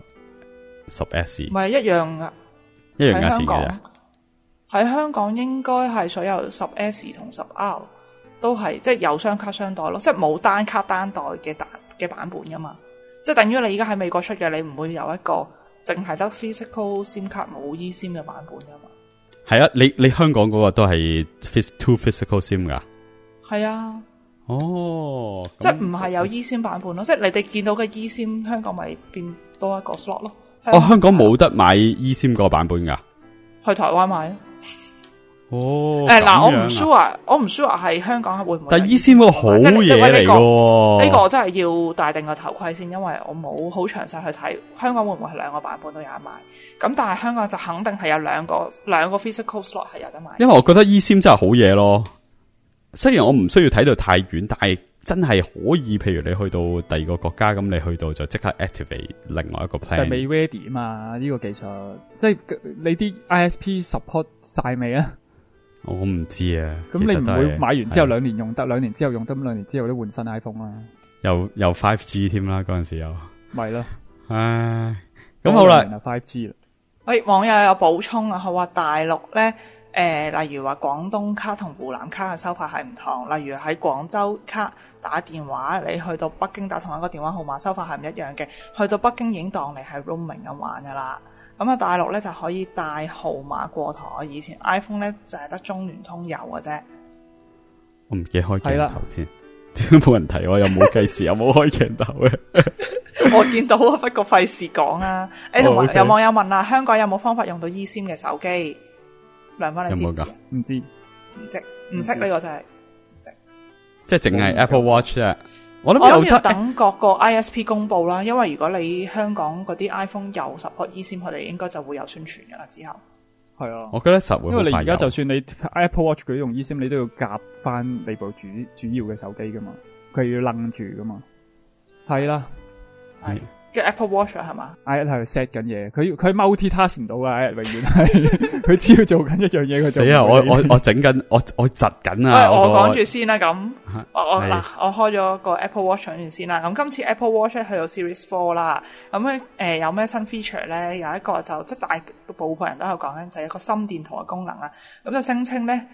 10S 唔係一樣噶， 一樣價錢嘅啫。 喺香港應該係所有10S 同10R 都係即係有雙卡雙待咯，即係冇單卡單待嘅版本噶嘛。即係等於你而家喺美國出嘅，你唔會有一個淨係得 physical SIM 卡冇 eSIM 嘅版本噶嘛？ 係啊，你香港嗰個都係 two physical SIM 噶？ 係啊。 哦， 即係唔係有 eSIM 版本咯？即係你哋見到嘅 eSIM 香港咪變多一個 slot 咯？ 香港冇得買 eSIM 個版本噶？ 去台灣買。 哦， 嗱，我唔 sure 係香港會唔會？ 但係 eSIM 嗰個好嘢嚟喎， 呢個我真係要戴定個頭盔先，因為我冇好詳細去睇香港會唔會係2個版本都有得買。咁但係香港就肯定係有兩個 physical slot 係有得買。 因為我覺得 eSIM 真係好嘢咯。雖然我唔需要睇到太遠，但係真係可以。譬如你去到第2個國家，咁你去到就即刻 activate 另外一個 plan。 未 ready 嘛？呢個技術，即係你啲 ISP support 晒未啊？ 我唔知啊， 咁你唔會買完之後2年用得，2年之後用得，2年之後都換新 iPhone 啦。 又 5G 添啦，嗰陣時又咪咯。 唉，咁好啦 ，5G 啦。 喂，網友有補充啊，佢話大陸咧，例如話廣東卡同湖南卡嘅收法係唔同，例如喺廣州卡打電話，你去到北京打同一個電話號碼收法係唔一樣嘅，去到北京已經當你係 roaming 咁玩噶啦。咁啊，大陸咧就可以帶號碼過台，以前 iPhone 咧就係得中聯通有嘅啫。 我唔記得開鏡頭先，點解冇人提我？又冇計時，又冇開鏡頭嘅。 我見到啊，不過費事講啊。同埋有網友問啦，香港有冇方法用到 eSIM 嘅手機？梁芬，你知唔知？ 唔知， 唔識呢個真係唔識。 即係淨係 Apple Watch 啫。我諗要等各個 ISP 公布啦，因為如果你香港嗰啲 iPhone 有 support eSIM，佢哋應該就會有宣傳噶啦。之後係啊， 我覺得實會， 因為你而家就算你 Apple Watch 佢用 eSIM，你都要夾翻你部主要嘅手機噶嘛，佢要楞住噶嘛。係啦， 係嘅 Apple Watch 係嘛？ 喺度 set 緊嘢，佢 multitask 唔到噶，永遠係佢只要做緊一樣嘢，佢就死啊！ 我整緊，我窒緊啊！ 我講住先啦，咁我開咗個 Apple Watch 講住先啦。咁今次 Apple Watch 去到 Series 4啦，咁有咩新 feature 咧？有一個就即係大部分人都有講緊，就係一個心電圖嘅功能啦。咁就聲稱咧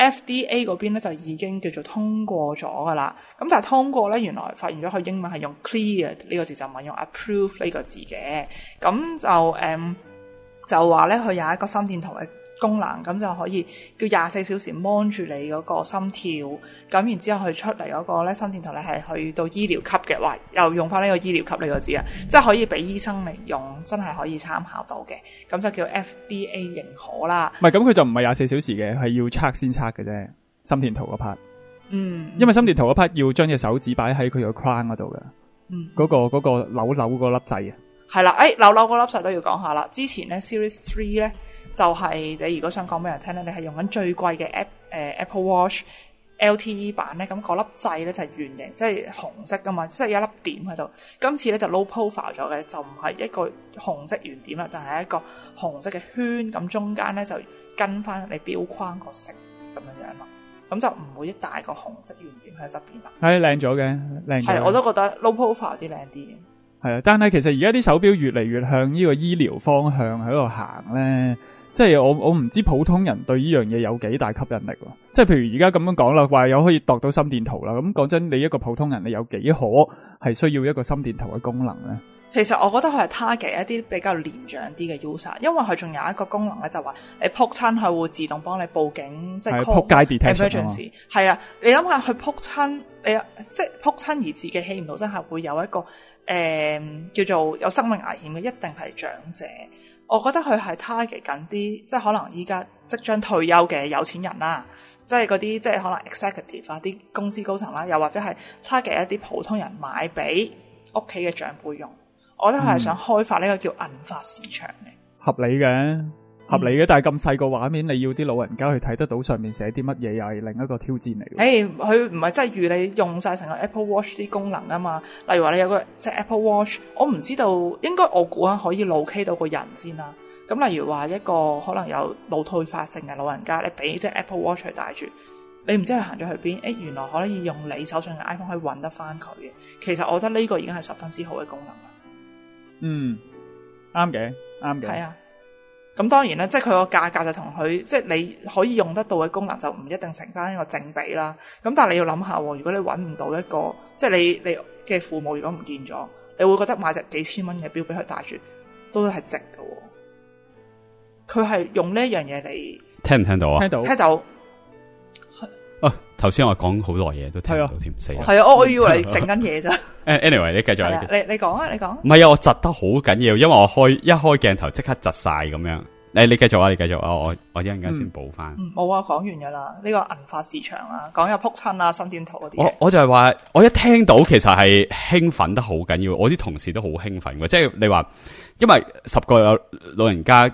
FDA 嗰邊咧就已經叫做通過咗噶啦。咁但係通過咧，原來發現咗佢英文係用 cleared 呢個字，就唔係用 approve 呢個字嘅。咁就話咧，佢有一個心電圖嘅功能，咁就可以叫24小時 mon 住你嗰個心跳，咁然之後佢出嚟嗰個咧心電圖咧係去到醫療級嘅，話又用翻呢個醫療級呢個字啊，即係可以俾醫生嚟用，真係可以參考到嘅，咁就叫 FDA 認可啦。 唔係咁佢就唔係24小時嘅，係要測先測嘅啫，心電圖嗰 part。因為心電圖嗰 part 要將隻手指擺喺佢個框嗰度嘅，嗰個扭嗰粒掣啊。係啦，扭嗰粒掣都要講下啦。之前咧 Series 3咧就係你如果想講俾人聽咧，你係用緊最貴嘅 Apple Watch LTE 版咧，咁嗰粒掣咧就係圓形，即係紅色噶嘛，即係有一粒點喺度。今次咧就 low profile 咗嘅，就唔係一個紅色圓點啦，就係一個紅色嘅圈，咁中間咧就跟翻你錶框個色咁樣咯。咁就唔會一大個紅色圓點喺側邊啦。係靚咗嘅，靚咗。係，我都覺得 low profile 啲靚啲嘅。係啊，但係其實而家啲手錶越嚟越向呢個醫療方向喺度行咧，即係我唔知普通人對呢樣嘢有幾大吸引力喎。即係譬如而家咁樣講啦，話有可以度到心電圖啦。咁講真，你一個普通人，你有幾可係需要一個心電圖嘅功能咧？其實我覺得佢係 target 一啲比較年長啲嘅 user， 因為佢仲有一個功能咧，就話你撲親佢會自動幫你報警，即係 call emergency。係啊，你諗下佢撲親，你即係撲親而自己起唔到，真係會有一個叫做有生命危險嘅，一定係長者。我覺得佢係 target 緊啲，即係可能依家即將退休嘅有錢人啦，即係嗰啲即係可能 executive 啊，啲公司高層啦，又或者係 target 一啲普通人買俾屋企嘅長輩用。我覺得佢係想開發呢個叫銀髮市場嘅，合理嘅，但係咁細個畫面，你要啲老人家去睇得到上面寫啲乜嘢，又係另一個挑戰嚟嘅。佢唔係真係預你用晒成個 Apple Watch 啲功能啊嘛。例如話你有個即係 Apple Watch， 我唔知道，應該我估可以 locate 到個人先啦。咁例如話一個可能有腦退化症嘅老人家，你俾隻 Apple Watch 去戴住，你唔知佢行咗去邊，原來可以用你手上嘅 iPhone 可以揾得翻佢嘅。其實我覺得呢個已經係十分之好嘅功能啦。啱嘅。係啊，咁當然啦，即係佢個價格就同佢，即係你可以用得到嘅功能就唔一定成翻一個正比啦。咁但係你要諗下，如果你揾唔到一個，即係你嘅父母如果唔見咗，你會覺得買隻幾千蚊嘅錶俾佢戴住都係值㗎。佢係用呢一樣嘢嚟，聽唔聽到啊？聽到。頭先我講好多嘢都聽唔到添，死啦！係啊，我以為你整緊嘢咋。Anyway， 你繼續。你講啊，你講。唔係啊，我窒得好緊要，因為我一開鏡頭即刻窒晒咁樣。你繼續啊，你繼續啊，我一陣間先補翻。冇啊，講完噶啦。呢個銀髮市場啊，講有撲親啊、心電圖嗰啲。我就係話，我一聽到其實係興奮得好緊要，我啲同事都好興奮嘅。即係你話，因為10個老人家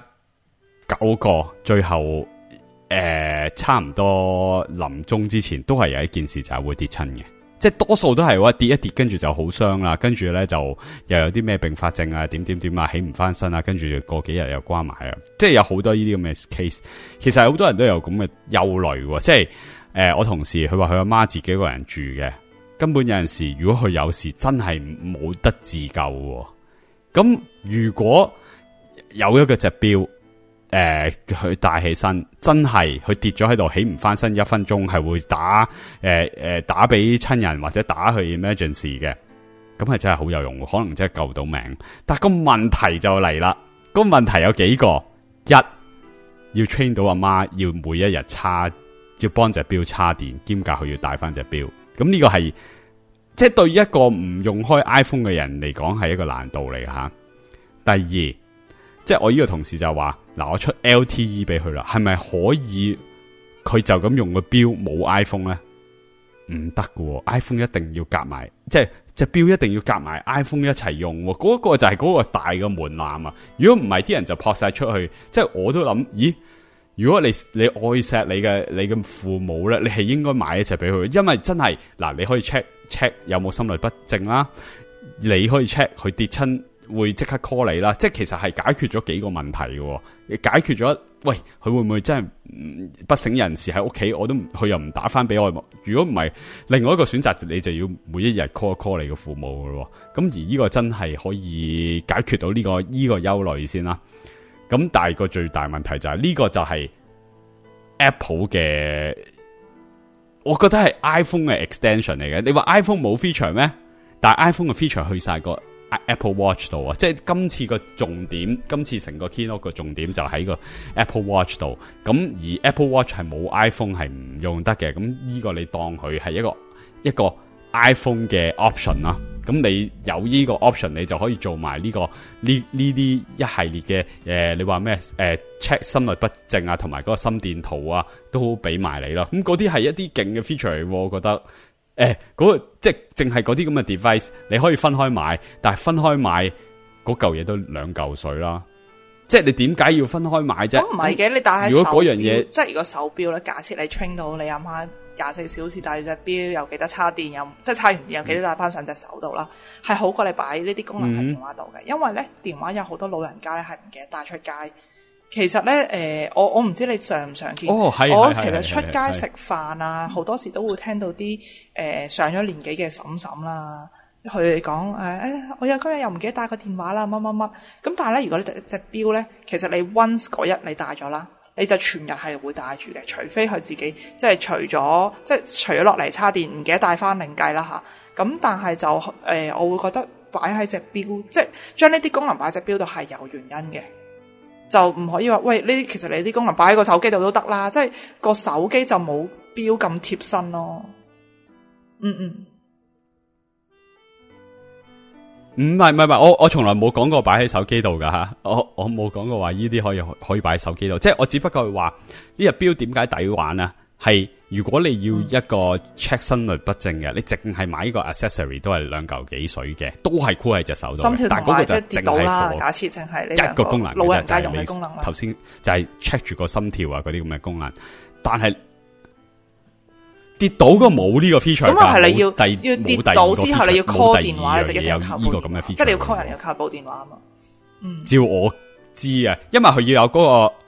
9個最後。差唔多臨終之前都係有一件事就係會跌親嘅，即係多數都係話跌一跌，跟住就好傷啦，跟住咧就又有啲咩併發症啊，點啊，起唔翻身啊，跟住過幾日又關埋啊，即係有好多呢啲咁嘅 case。其實好多人都有咁嘅憂慮喎，即係我同事佢話佢阿媽自己一個人住嘅，根本有陣時如果佢有事真係冇得自救喎。咁如果有一個隻錶。佢戴起身，真係佢跌咗喺度起唔翻身，1分鐘係會打俾親人或者打去 emergency 嘅，咁係真係好有用，可能真係救到命。但係個問題就嚟啦，個問題有幾個：一要 train 到阿媽，要每一日要幫隻錶叉電，兼夾佢要戴翻隻錶。咁呢個係即係對一個唔用開 iPhone 嘅人嚟講係一個難度嚟吓。第二。即係我呢個同事就話嗱，我出 LTE 俾佢啦，係咪可以佢就咁用個錶冇 iPhone 咧？唔得㗎 ，iPhone 一定要夾埋，即係隻錶一定要夾埋 iPhone 一齊用，嗰個就係嗰個大嘅門檻啊！如果唔係，啲人就撲晒出去。即係我都諗，咦？如果你愛錫你嘅父母咧，你係應該買一隻俾佢，因為真係嗱，你可以 check 有冇心律不正啦，你可以 check 佢跌親。會即刻 call 你啦，即係其實係解決咗幾個問題嘅，解決咗，喂，佢會唔會真係不省人事喺屋企？佢又唔打翻俾我。如果唔係，另外一個選擇，你就要每一日 call 你嘅父母嘅咯。咁而呢個真係可以解決到呢個憂慮先啦。咁但係個最大問題就係呢個就係 Apple 嘅，我覺得係 iPhone 嘅 extension 嚟嘅。你話 iPhone 冇 feature 咩？但係 iPhone 嘅 feature 去晒個 Apple Watch 度啊，即係今次個重點，今次成個 keynote 個重點就喺個 Apple Watch 度。咁而 Apple Watch 係冇 iPhone 係唔用得嘅，咁呢個你當佢係一個 iPhone 嘅 option 啦。咁你有呢個 option，你就可以做埋呢啲一系列嘅你話咩check 心律不正啊，同埋嗰個心電圖啊，都俾埋你啦。咁嗰啲係一啲勁嘅 feature 嚟，我覺得。嗰個即係淨係嗰啲咁嘅 device， 你可以分開買，但係分開買嗰嚿嘢都2嚿水啦。即係你點解要分開買啫？ 咁唔係嘅，你戴喺如果嗰樣嘢， 即係如果手錶咧，假設你 train 到你啱啱24小時戴住隻錶，又記得插電，又即係插完電又記得戴翻上隻手度啦，係好過你擺呢啲功能喺電話度嘅。因為咧電話有好多老人家咧係唔記得帶出街。其實咧，我唔知你常唔常見。我其實出街食飯啊，好多時都會聽到啲上咗年紀嘅嬸嬸啦，佢哋講我今日又唔記得帶個電話啦，乜乜乜。咁但係咧，如果你隻錶咧，其實你 once 嗰日你帶咗啦，你就全日係會帶住嘅，除非佢自己即係除咗落嚟叉電唔記得帶翻另計啦吓。咁但係就我會覺得擺喺隻錶，即係將呢啲功能擺喺隻錶度係有原因嘅。就唔可以話喂，呢啲其實你啲功能擺喺個手機度都得啦，即係個手機就冇錶咁貼身咯。唔係，我從來冇講過擺喺手機度噶吓，我冇講過話呢啲可以擺喺手機度，即係我只不過係話呢隻錶點解抵玩啊？係如果你要一個 check 心律不正嘅，你淨係買呢個 accessory 都係2嚿幾水嘅，都係箍喺隻手度。但係嗰個就淨係假設淨係一個功能， 老人家用嘅功能啦。 頭先就係 check 住個心跳啊嗰啲咁嘅功能，但係跌倒個冇呢個 feature。 咁啊係你要跌倒之後你要 call 電話，你就一定要靠部電話。即係你要 call 人要靠部電話啊嘛。 照我知啊，因為佢要有嗰個。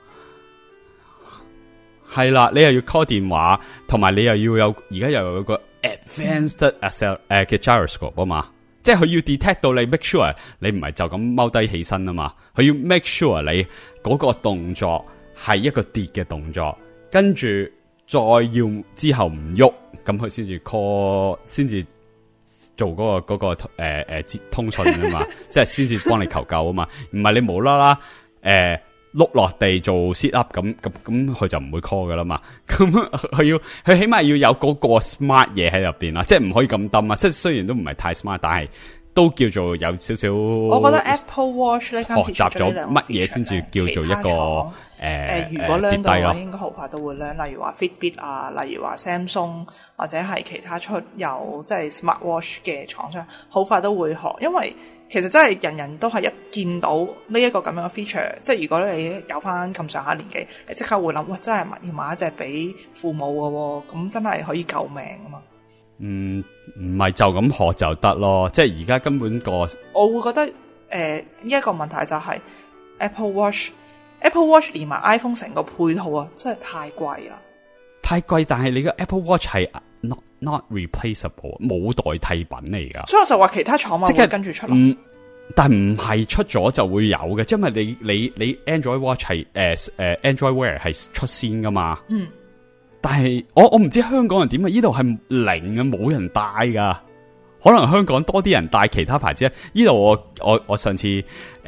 係啦，你又要 call 電話，同埋你又要有而家又有個 advanced 嘅 gyroscope 啊嘛，即係佢要 detect 到你 make sure 你唔係就咁踎低起身啊嘛，佢要 make sure 你嗰個動作係一個跌嘅動作，跟住再要之後唔喐，咁佢先至 call， 先至做嗰個通訊啊嘛，即係先至幫你求救啊嘛，唔係你無啦啦碌落地做 sit up 咁佢就唔會 call 噶啦嘛，咁佢起碼要有嗰個 smart 嘢喺入邊啦，即係唔可以咁dumb啊，即係雖然都唔係太 smart， 但係都叫做有少少。 我覺得 Apple Watch 呢間學習咗乜嘢先至叫做一個如果量嘅話，應該好快都會量，例如話 Fitbit 啊，例如話 Samsung 或者係其他出有即係 Smart Watch 嘅廠商，好快都會學，因為其實真係人人都係一見到呢一個咁樣嘅 feature， 即係如果你有翻咁上下年紀，你即刻會諗，喂，真係要買一隻俾父母嘅喎，咁真係可以救命啊嘛！ 唔係就咁學就得咯，即係而家根本我會覺得呢一個問題就係 Apple Watch 連埋 iPhone 成個配套啊，真係太貴啦！ 太貴，但係你個 Apple Watch 係not replaceable， 冇代替品嚟噶。 所以我就話其他廠咪會跟住出咯。 但唔係出咗就會有嘅，因為你 Android Watch 係Android Wear 係出先噶嘛。但係我唔知香港人點啊，呢度係零啊，冇人戴噶。可能香港多啲人戴其他牌子啊。呢度我上次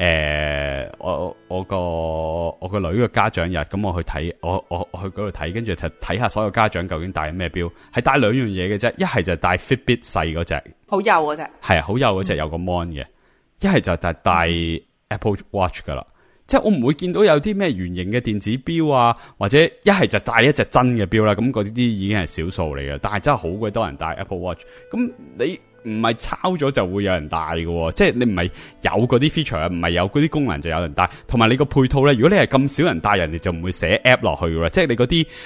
我個女嘅家長日，咁我去睇，我去嗰度睇，跟住睇下所有家長究竟戴咩錶，係戴2樣嘢嘅啫。一係就戴 Fitbit 細嗰隻， 好幼嗰隻， 係好幼嗰隻有個 mon 嘅。一係就戴 Apple Watch 噶啦，即係我唔會見到有啲咩圓形嘅電子錶啊，或者一係就戴一隻真嘅錶啦。咁嗰啲已經係少數嚟嘅，但係真係好鬼多人戴 Apple Watch。咁你唔係抄咗就會有人戴嘅，即係你唔係有嗰啲 feature 啊，唔係有嗰啲功能就有人戴。同埋你個配套咧，如果你係咁少人戴，人哋就唔會寫 app 落去嘅，即係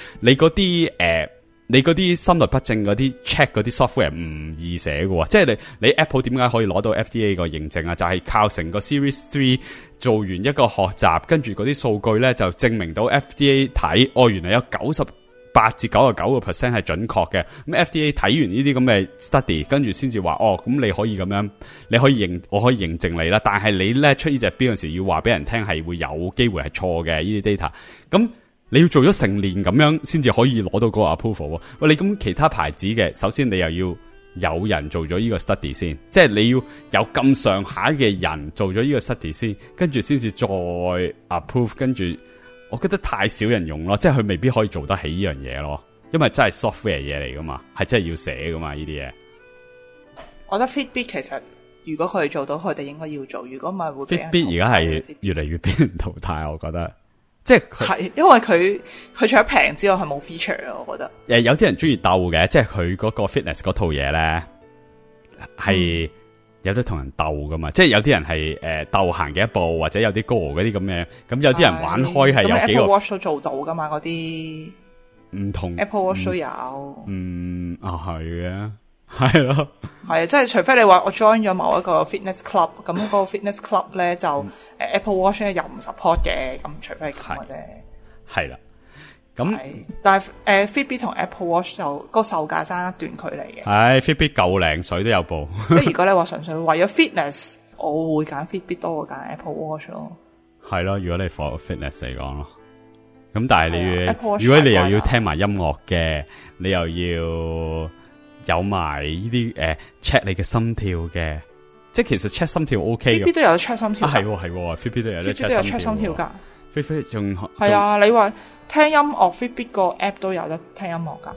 你嗰啲心律不正嗰啲 check 嗰啲 software 唔易寫嘅，即係你 Apple 點解可以攞到 FDA 個認證啊？就係靠成個 Series 3做完一個學習，跟住嗰啲數據咧就證明到 FDA 睇，原來有98至99%係準確嘅。咁 FDA 睇完呢啲咁嘅 study， 跟住先至話咁你可以咁樣，我可以認證你啦。但係你咧出呢隻錶嗰時要話俾人聽係會有機會係錯嘅呢啲 data。咁你要做咗成年咁樣先至可以攞到嗰個 approval。喂，你咁其他牌子嘅，首先你又要有人做咗呢個 study 先，即係你要有咁上下嘅人做咗呢個 study 先，跟住先至再 approve， 跟住我覺得太少人用咯，即係佢未必可以做得起呢樣嘢咯，因為真係 software 嘢嚟噶嘛，係真係要寫噶嘛呢啲嘢。 我覺得 Fitbit 其實如果佢哋做到，佢哋應該要做，如果唔係會俾人 Fitbit 而家係越嚟越俾人淘汰，我覺得。即係係，因為佢除咗平之外，係冇 feature 啊。我覺得有啲人中意鬥嘅，即係佢嗰個 fitness 嗰套嘢咧，係有得同人鬥噶嘛。即係有啲人係鬥行嘅一步，或者有啲高嗰啲咁嘅。咁有啲人玩開係有幾個 Apple Watch 都做到噶嘛，嗰啲唔同 Apple Watch 都有。 係嘅，係咯。 係啊，即係除非你話我 join 咗某一個 fitness club， 咁嗰個 fitness club 咧就Apple Watch 咧又唔 support 嘅，咁除非係咁嘅啫。係啦，咁但係Fitbit 同 Apple Watch 就個售價爭一段距離嘅。 係 Fitbit 夠零水都有部。 即係如果你話純粹為咗 fitness， 我會揀 Fitbit 多過揀 Apple Watch 咯。 係咯，如果你 for fitness 嚟講咯，咁但係你如果你又要聽埋音樂嘅，你又要有埋呢啲check 你嘅心跳嘅，即係其實 check 心跳 OK 嘅。 Fitbit 都有 check 心跳。 係Fitbit 都有得 check 心跳噶。 Fitbit 仲係啊，你話聽音樂 Fitbit 個 app 都有得聽音樂噶。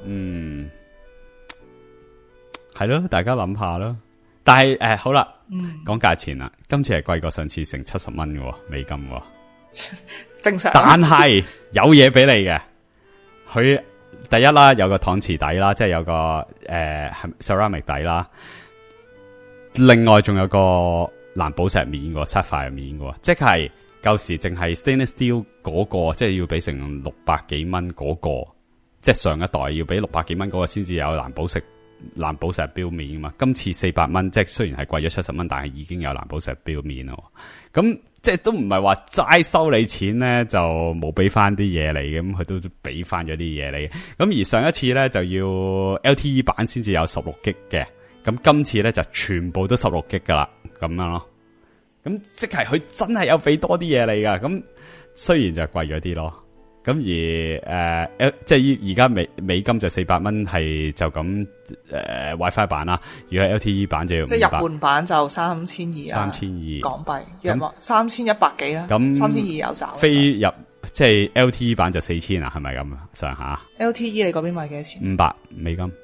係咯，大家諗下咯。但係好啦，講價錢啦，今次係貴過上次成70蚊嘅美金喎。 正常。 但係有嘢俾你嘅，佢。第一啦，有個搪瓷底啦，即係有個ceramic 底啦。另外仲有個藍寶石面嘅 sapphire 面嘅，即係舊時淨係 stainless steel 嗰個，即係要俾成600幾蚊嗰個，即係上一代要俾600幾蚊嗰個先至有藍寶石錶面啊嘛。今次400蚊，即係雖然係貴咗70蚊，但係已經有藍寶石錶面咯。咁即係都唔係話齋收你錢咧，就冇俾翻啲嘢你嘅，咁佢都俾翻咗啲嘢你。咁而上一次咧就要 LTE 版先至有16GB嘅，咁今次咧就全部都16GB噶啦，咁樣咯。咁即係佢真係有俾多啲嘢你噶，咁雖然就貴咗啲咯。咁而即係而家美金就400蚊係就咁WiFi 版啦，如果係 LTE 版就要500， 即係入門版就3200啊，3200港幣，約莫3100幾啦，咁3200有找。非入即係 LTE 版就4000啊，係咪咁上下 ？LTE 你嗰邊賣幾多錢 ？500美金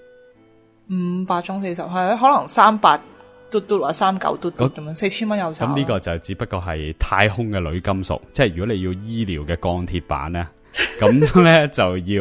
，500中40係可能300嘟嘟或者39嘟嘟咁樣，4000蚊有找。 咁呢個就只不過係太空嘅鋁金屬，即係如果你要醫療嘅鋼鐵版咧。咁咧就要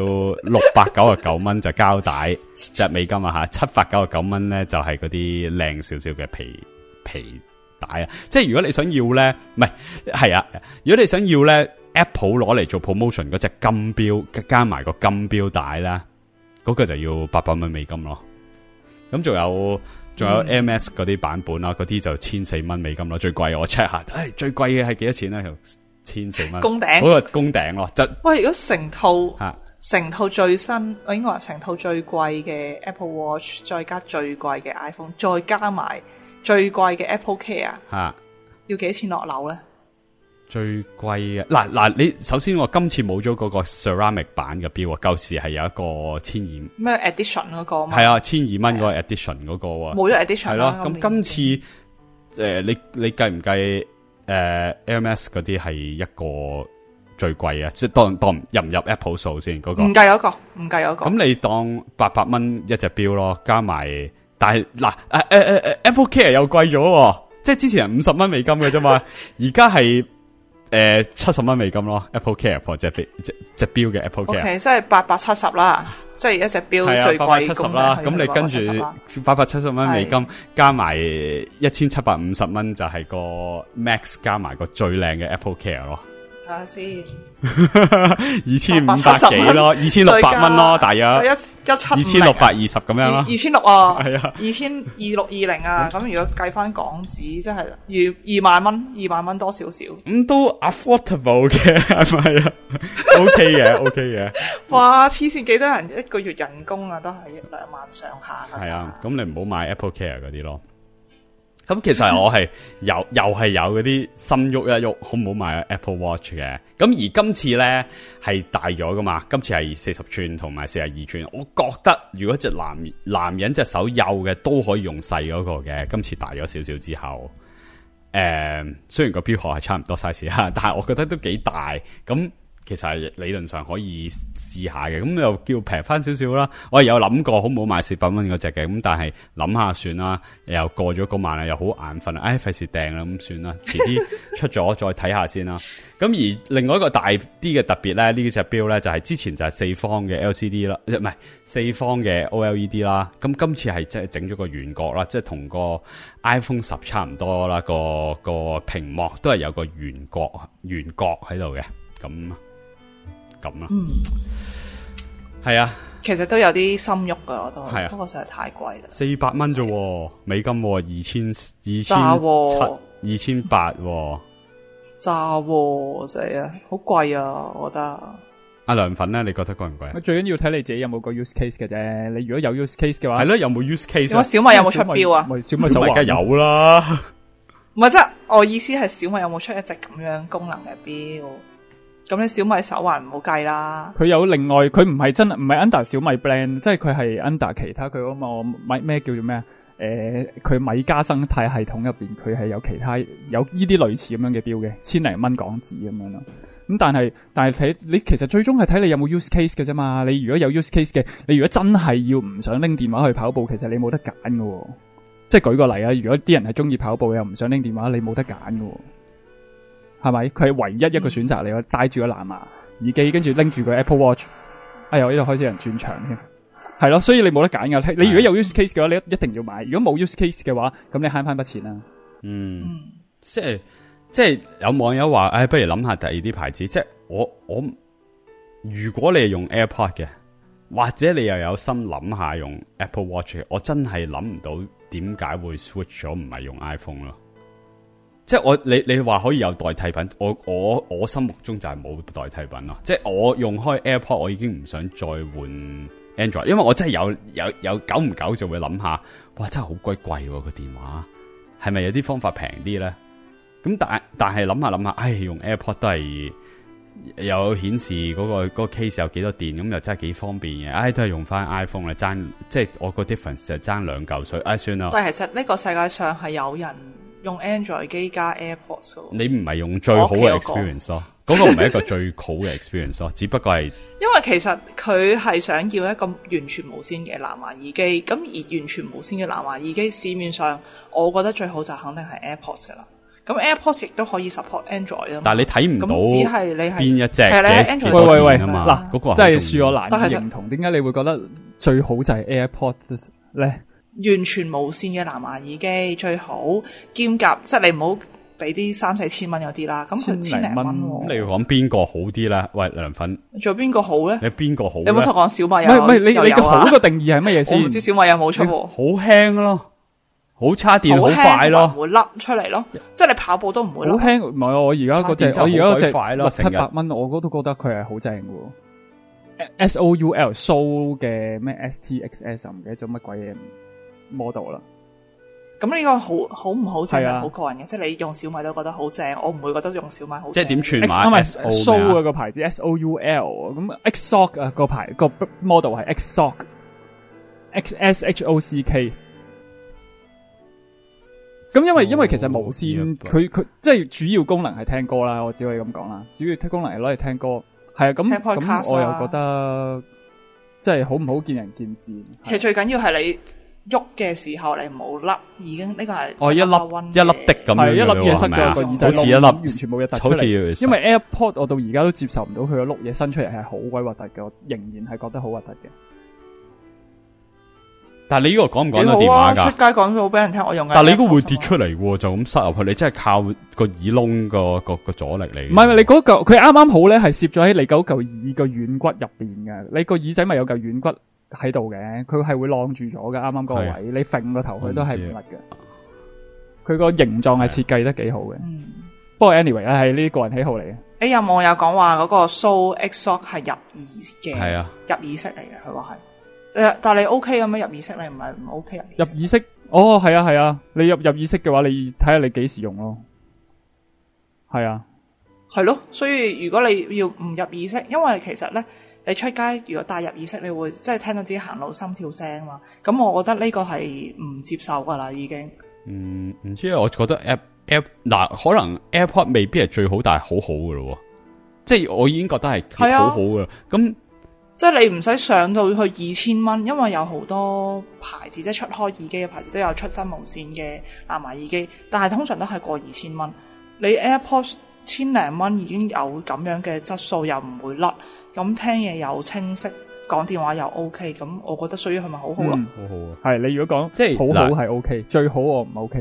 699蚊就膠帶隻美金啊吓，799蚊咧就係嗰啲靚少少嘅皮帶啊。即係如果你想要咧，唔係啊，如果你想要咧 ，Apple 攞嚟做 promotion 嗰隻金錶加埋個金錶帶啦，嗰個就要800蚊美金咯。咁仲有 MS 嗰啲版本啦，嗰啲就1400蚊美金咯。最貴我 check 下，最貴嘅係幾多錢咧？1400蚊， 公頂嗰個公頂咯， 喂，如果成套最新，我應該話成套最貴嘅 Apple Watch， 再加最貴嘅 iPhone， 再加埋最貴嘅 Apple Care， 要幾錢落樓咧？ 最貴嘅嗱，你首先我今次冇咗嗰個 ceramic 版嘅錶啊，舊時係有一個1200 咩 edition 嗰個嘛， 係啊，1200蚊嗰個 edition 嗰個啊， 冇咗 edition 係咯。咁今次你計唔計？LMS 嗰啲係一個最貴啊，即係當入唔入 Apple 數先嗰個？唔計嗰個。咁你當800蚊一隻錶咯，加埋，但係嗱Apple Care 又貴咗，即係之前係50蚊美金嘅啫嘛，而家係70蚊美金咯。Apple Care for 隻錶嘅 Apple Care， 即係870啦。即係一隻錶最貴 870啦，咁你跟住870蚊美金加埋1750蚊就係個 Max 加埋個最靚嘅 Apple Care 咯。 睇下先 ，2500幾咯，2600蚊咯，大約2620咁樣咯 ，2600啊，係啊，2620啊，咁如果計翻港紙，即係要2萬蚊多少少， 咁都 affordable 嘅，係咪啊？OK 嘅， 哇，黐線，幾多人一個月人工啊，都係2萬上下㗎。 係啊，咁你唔好買 Apple Care 嗰啲咯。 咁其實我係又係有嗰啲心喐一喐，好唔好買 Apple Watch 嘅？咁而今次咧係大咗噶嘛？今次係40寸同埋42寸。我覺得如果隻男人隻手幼嘅都可以用細嗰個嘅。今次大咗少少之後，雖然個錶殼係差唔多 size 但係我覺得都幾大咁。其實係理論上可以試下嘅，咁又叫平翻少少啦。我有諗過好唔好買400蚊嗰隻嘅，咁但係諗下算啦。又過咗嗰晚啦，又好眼瞓啦，費事訂啦，咁算啦。遲啲出咗再睇下先啦。咁而另外一個大啲嘅特別咧，呢隻錶咧就係之前就係4方嘅 LCD 啦，唔係4方嘅 OLED 啦。咁今次係即係整咗個圓角啦，即係同個 iPhone 10差唔多啦。個屏幕都係有個圓角喺度嘅，咁啦，係啊， 其實都有啲心喐噶，我都係啊， 不過實在太貴啦 ，400蚊啫，美金2700， 炸仔啊，好貴啊，我覺得。 阿涼粉咧，你覺得貴唔貴？ 最緊要睇你自己有冇個 use case 嘅啫。你如果有 use case 嘅話， 係咯，有冇 use case？ 我小米有冇出錶啊？ 小米手環梗有啦。 唔係，即係我意思係小米有冇出一隻咁樣功能嘅錶？咁你小米手環唔好計啦。 佢有另外，佢唔係 under 小米 brand， 即係佢係 under 其他佢嗰個咩叫做咩啊？佢米家生態系統入邊，佢係有其他有呢啲類似咁樣嘅錶嘅，1000零蚊港紙咁樣咯。咁但係睇你其實最終係睇你有冇 use case 嘅啫嘛。你如果有 use case 嘅，你如果真係要唔想拎電話去跑步，其實你冇得揀喎。即係舉個例啊，如果啲人係中意跑步又唔想拎電話，你冇得揀喎。係咪？佢係唯一一個選擇嚟，我戴住個藍牙耳機，跟住拎住個 Apple Watch。哎呀，我呢度開始有人轉場添，係咯，所以你冇得揀噶。你如果有 use case 嘅話，你一定要買；如果冇 use case 嘅話，咁你慳翻筆錢啦。 即係有網友話，不如諗下第二啲牌子。即係我，如果你係用 AirPod 嘅，或者你又有心諗下用 Apple Watch 嘅，我真係諗唔到點解會 switch 咗唔係用 iPhone 咯。即係你話可以有代替品，我心目中就係冇代替品咯。即係我用開 AirPod， 我已經唔想再換 Android， 因為我真係有久唔久就會諗下，哇，真係好鬼貴個電話，係咪有啲方法平啲咧？咁但係諗下，用 AirPod 都係有顯示嗰個 case 有幾多電，咁又真係幾方便嘅。都係用翻 iPhone 嚟爭，即係我個 difference 就爭2嚿水。算啦。 但係其實呢個世界上係有人用 Android 機加 AirPods 喎。 你唔係用最好嘅 experience 咯，嗰個唔係一個最好嘅 experience 咯，只不過係因為其實佢係想要一個完全無線嘅藍牙耳機，咁而完全無線嘅藍牙耳機市面上，我覺得最好就肯定係 AirPods 噶啦。咁 AirPods 亦都可以 support Android 啊。 但係你睇唔到， 只係你係邊一隻嘅？喂啊嘛，嗱，真係恕我難以認同。點解你會覺得最好就係 AirPods 咧？ 完全無線嘅藍牙耳機最好，兼夾即係你唔好俾啲3-4千蚊嗰啲啦。咁佢1000零蚊。 咁你要講邊個好啲咧？喂，涼粉， 仲有邊個好咧？ 你邊個好？ 你冇同我講小米有？ 唔係你個好個定義係乜嘢先？ 我唔知小米有冇出喎。 好輕咯。好差電好快咯， 唔會甩出嚟咯，即係你跑步都唔會。 好輕，唔係我而家嗰隻，我而家嗰隻600-700蚊，我都覺得佢係好正嘅。SOUL 嘅咩 STXS 唔記得咗乜鬼嘢 model 啦。咁呢個好唔好正係好個人嘅，即係你用小米都覺得好正，我唔會覺得用小米好正。 即係點串碼 ？SOUL 個牌子 SOUL， 咁 XSOC 啊個牌個 model 係 XSOC。咁因為其實無線佢即係主要功能係聽歌啦，我只可以咁講啦。主要功能係攞嚟聽歌，係啊。咁我又覺得即係好唔好見仁見智。 其實最緊要係你喐嘅時候，你唔好甩，已經呢個係一粒的咁樣， 係一粒嘢塞咗個耳仔， 好似一粒完全冇嘢突出嚟。因為 AirPod 我到而家都接受唔到佢個碌嘢伸出嚟係好鬼核突嘅，我仍然係覺得好核突嘅。 但係你呢個講唔講到電話㗎？ 出街講到俾人聽，我用嘅。 但係你應該會跌出嚟喎，就咁塞入去，你真係靠個耳窿個阻力嚟。 唔係你嗰嚿，佢啱啱好咧，係攝咗喺你嗰嚿耳個軟骨入邊嘅。你個耳仔咪有嚿軟骨喺度嘅，佢係會晾住咗嘅。啱啱嗰個位，你揈個頭佢都係唔甩嘅。佢個形狀係設計得幾好嘅。不過 anyway 咧，係呢個人喜好嚟嘅。 有網友講話嗰個 SOUL XSOC 係入耳嘅， 係啊， 入耳式嚟嘅，佢話係。但係你 OK 咁樣入耳式，你唔係唔 OK 入耳式？ 入耳式哦，係啊係啊，你入耳式嘅話，你睇下你幾時用咯。係啊， 係咯，所以如果你要唔入耳式，因為其實咧，你出街如果戴入耳式，你會即係聽到自己行路心跳聲嘛。咁我覺得呢個係唔接受噶啦，已經。 唔知啊，我覺得 Air 嗱，可能 AirPod 未必係最好，但係好好噶咯。即係我已經覺得係好好噶。咁即係你唔使上到去2000蚊，因為有好多牌子即係出開耳機嘅牌子都有出真無線嘅藍牙耳機，但係通常都係過2000蚊。你 AirPods 千零蚊已經有咁樣嘅質素，又唔會甩，咁聽嘢又清晰，講電話又 OK， 咁我覺得所以係咪好好咯？ 好好啊！ 係你如果講即係好好係 OK，最好我唔 OK。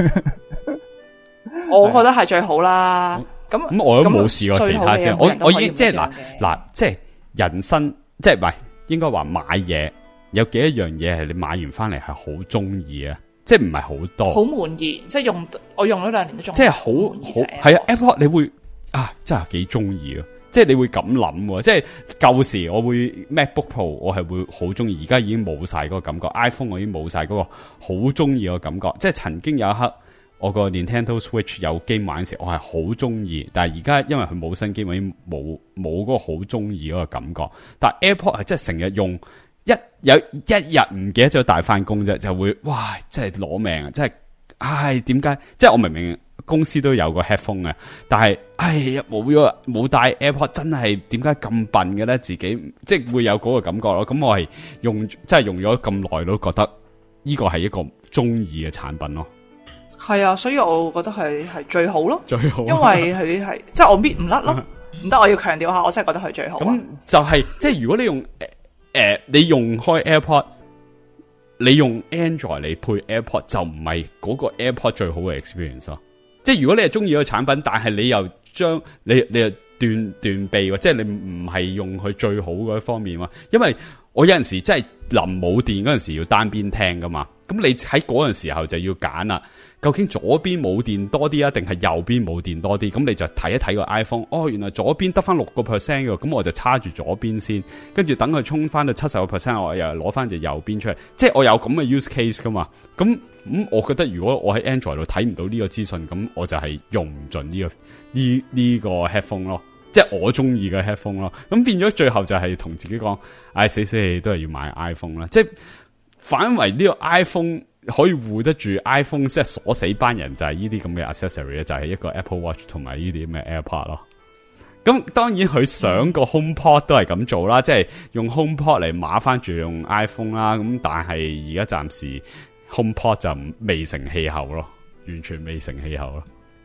我覺得係最好啦。咁我都冇試過其他啫。我已經即係嗱，即係人生即係唔係應該話買嘢有幾多樣嘢係你買完翻嚟係好中意啊？即係唔係好多，好滿意，即係我用咗2年都仲， 即係好係啊 Apple 你會啊真係幾中意啊！即係你會咁諗，即係舊時我會 MacBook Pro 我係會好中意，而家已經冇晒嗰個感覺 ，iPhone 我已經冇晒嗰個好中意嘅感覺。即係曾經有一刻我個 Nintendo Switch 有 game 玩嘅時候，我係好中意，但係而家因為佢冇新 game，我已經冇嗰個好中意嗰個感覺。但係 AirPod 係真係成日用。有一日唔記得咗帶翻工啫，就會哇，真係攞命啊！真係，唉，點解？即係我明明公司都有個 headphone 嘅，但係唉冇帶 AirPod， 真係點解咁笨嘅咧？自己即係會有嗰個感覺咯。咁我係真係用咗咁耐都覺得呢個係一個中意嘅產品咯。 係啊，所以我覺得係最好咯， 最好， 因為佢係即係我搣唔甩咯。唔得，我要強調下，我真係覺得佢最好。 咁就係即係如果你用。你用開 AirPod， 你用 Android 嚟配 AirPod 就唔係嗰個 AirPod 最好嘅 experience 咯。即係如果你係中意個產品，但係你又將你又斷臂，即係你唔係用佢最好嗰一方面嘛。因為我有陣時真係臨冇電嗰陣時要單邊聽噶嘛。咁你喺嗰陣時候就要揀啦，究竟左邊冇電多啲啊，定係右邊冇電多啲？咁你就睇一睇個 iPhone， 哦，原來左邊得翻6%嘅，咁我就叉住左邊先，跟住等佢衝翻到70%，我又攞翻隻右邊出嚟。即係我有咁嘅 use case 噶嘛。咁我覺得如果我喺 Android 度睇唔到呢個資訊，咁我就係用唔盡呢個 headphone 咯，即係我中意嘅 headphone 咯。咁變咗最後就係同自己講，唉，死都係要買 iPhone 啦，即係。反為呢個 iPhone 可以護得住 iPhone， 即係鎖死班人就係呢啲咁嘅 accessory， 就係一個 Apple Watch 同埋呢啲咁嘅 AirPod 咯。咁當然佢想個 HomePod 都係咁做啦，即係用 HomePod 嚟碼翻住用 iPhone 啦。咁但係而家暫時 HomePod 就未成氣候咯，完全未成氣候咯。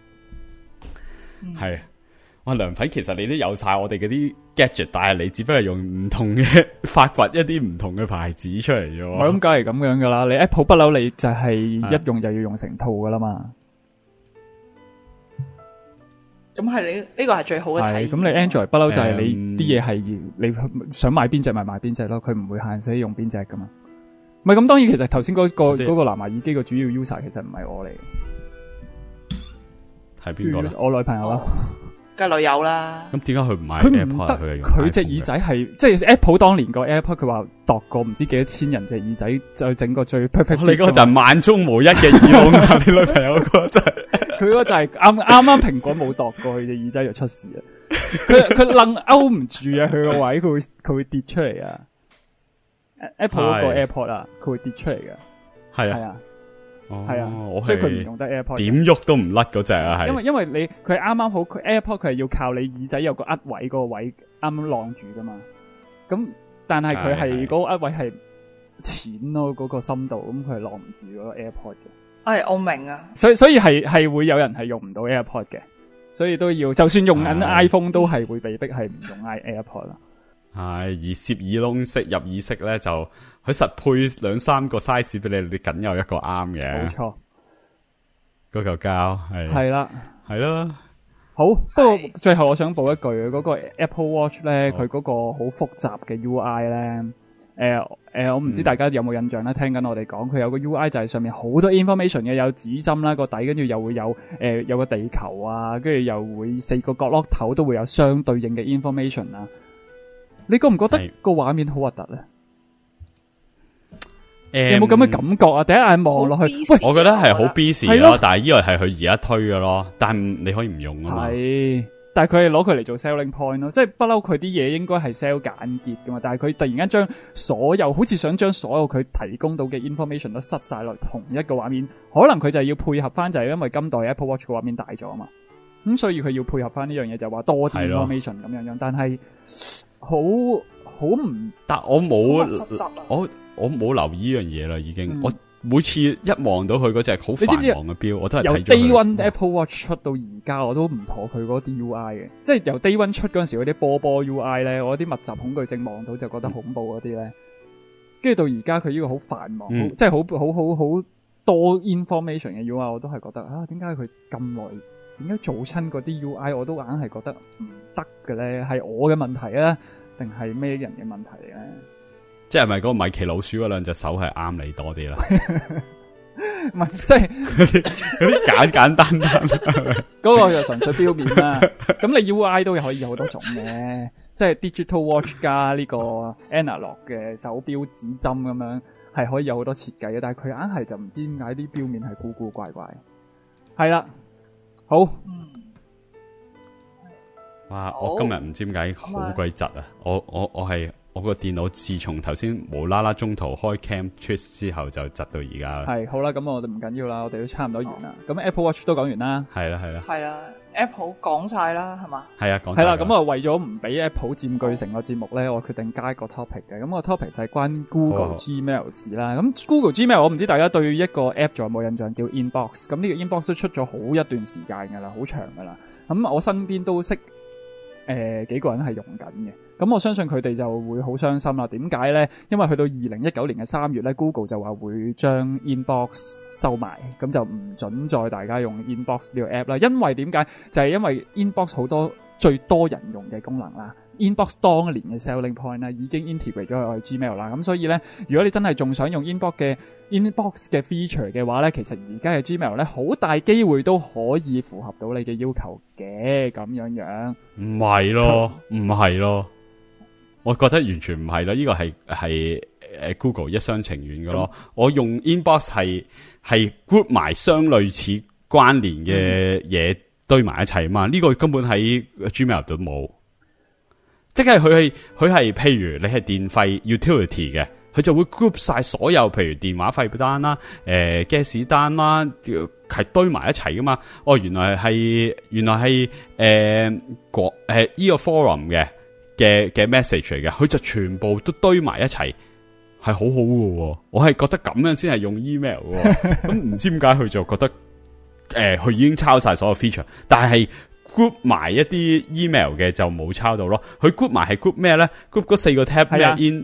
係。哇，良品其實你都有晒我哋嗰啲 gadget， 但係你只不過用唔同嘅發掘一啲唔同嘅牌子出嚟啫。 我諗梗係咁樣噶啦，你 Apple 不嬲，你就係一用就要用成套噶啦嘛。 咁係你呢個係最好嘅體驗。 咁你 Android 不嬲就係你啲嘢係你想買邊隻咪買邊隻咯，佢唔會限死用邊隻噶嘛。唔係咁，當然其實頭先嗰個藍牙耳機個主要 user 其實唔係我嚟， 係邊個咧？ 我女朋友啦。 嘅女友啦， 咁點解佢唔買 AirPod？ 佢隻耳仔係即係 Apple 當年個 AirPod， 佢話度過唔知幾多千人隻耳仔，再整個最 perfect。 你嗰個就係萬中無一嘅耳窿啊！你女朋友嗰個真係， 佢嗰個就係啱蘋果冇度過，佢隻耳仔就出事啊！佢楞勾唔住啊！佢個位佢會跌出嚟啊 ！Apple 嗰個 AirPod 啊，佢會跌出嚟噶，係啊。係啊，所以佢唔用得 AirPod， 點喐都唔甩嗰隻啊！係因為佢啱啱好，佢 AirPod 佢係要靠你耳仔有個位嗰個位啱啱晾住噶嘛。咁但係佢係嗰個位係淺咯，嗰個深度，咁佢係晾唔住嗰個 AirPod 嘅。 我明啊。所以係會有人係用唔到 AirPod 嘅，所以都要就算用緊 iPhone 都係會被逼係唔用 AirPod 啦。 係而攝耳窿式入耳式咧，就佢實配2-3個 size 俾你，你僅有一個啱嘅。冇錯，嗰嚿膠係啦，係啦。好，不過最後我想補一句，嗰個 Apple Watch 咧，佢嗰個好複雜嘅 UI 咧，我唔知大家有冇印象咧？聽緊我哋講，佢有個 UI 就係上面好多 information 嘅，有指針啦個底，跟住又會有有個地球啊，跟住又會4個角落頭都會有相對應嘅 information 啊。你覺唔覺得個畫面好核突咧？ 有冇咁嘅感覺啊？第一眼望落去，喂， 我覺得係好 busy 咯，但係呢個係佢而家推嘅咯，但係你可以唔用啊嘛。 係，但係佢係攞佢嚟做 selling point 咯，即係不嬲佢啲嘢應該係 sell 簡潔噶嘛，但係佢突然間將所有好似想將所有佢提供到嘅 information 都塞晒落同一個畫面，可能佢就係要配合翻，就係因為今代 Apple Watch 個畫面大咗啊嘛，咁所以佢要配合翻呢樣嘢，就話多啲 information 咁樣樣，但係好唔， 但我冇我冇留意呢樣嘢啦，已經。我每次一望到佢嗰隻好繁忙嘅錶，我都係睇咗佢。 由 Day One Apple Watch 出到而家，我都唔妥佢嗰啲 UI 嘅，即係由 Day One 出嗰陣時嗰啲波 UI 咧，我啲密集恐懼症望到就覺得恐怖嗰啲咧，跟住到而家佢呢個好繁忙，即係好多 information 嘅 UI，我都係覺得啊，點解佢咁耐？點解做親嗰啲 UI 我都硬係覺得唔得嘅咧？係我嘅問題啊，定係咩人嘅問題咧？ 即係咪嗰個米奇老鼠嗰兩隻手係啱你多啲啦？ 唔係，即係嗰啲簡單嗰個就純粹表面啦。咁你 UI 都可以有好多種嘅，即係 Digital Watch 加呢個 Analog 嘅手錶指針咁樣，係可以有好多設計嘅。但係佢硬係就唔知點解啲表面係古古怪怪。係啦，好。 哇！我今日唔知點解好鬼窒啊！我個電腦自從頭先無啦啦中途開 Cam Twist 之後就窒到而家啦。係好啦，咁我哋唔緊要啦，我哋都差唔多完啦。咁 Apple Watch 都講完啦。 係啦 ，Apple 講晒啦，係嘛？ 係啊，講晒。 係啦，咁我為咗唔俾 Apple 佔據成個節目咧，我決定加一個 topic 嘅。咁個 topic 就係關 Google Gmail 事啦。咁 Google Gmail 我唔知大家對一個 app 仲有冇印象叫 Inbox。咁呢個 Inbox 都出咗好一段時間噶啦，好長噶啦。咁我身邊都識幾個人係用緊嘅。咁我相信佢哋就會好傷心啦。點解咧？因為去到2019年嘅3月咧 ，Google 就話會將 Inbox 收埋，咁就唔准再大家用 Inbox 呢個 app 啦。因為點解？就係因為 Inbox 好多最多人用嘅功能啦。Inbox 當年嘅 selling point 咧已經 integrate 咗我哋 Gmail 啦。咁所以咧，如果你真係仲想用 Inbox 嘅 feature 嘅話咧，其實而家嘅 Gmail 咧好大機會都可以符合到你嘅要求嘅咁樣樣。 唔係咯，唔係咯。我覺得完全唔係啦，呢個係Google 一廂情願嘅咯。我用 Inbox 係 group 埋相類似關聯嘅嘢堆埋一齊嘛。呢個根本喺 Gmail 都冇，即係佢係譬如你係電費 utility 嘅，佢就會 group 晒所有譬如電話費單啦、gas 單啦，係堆埋一齊噶嘛。哦，原來係呢個 forum 嘅 message 嚟嘅，佢就全部都堆埋一齊，係好好嘅。我係覺得咁樣先係用 email 嘅。咁唔知點解佢就覺得佢已經抄晒所有 feature， 但係 group 埋一啲 email 嘅就冇抄到咯。佢 group 埋係 group 咩咧 ？group 嗰4個 tab 咩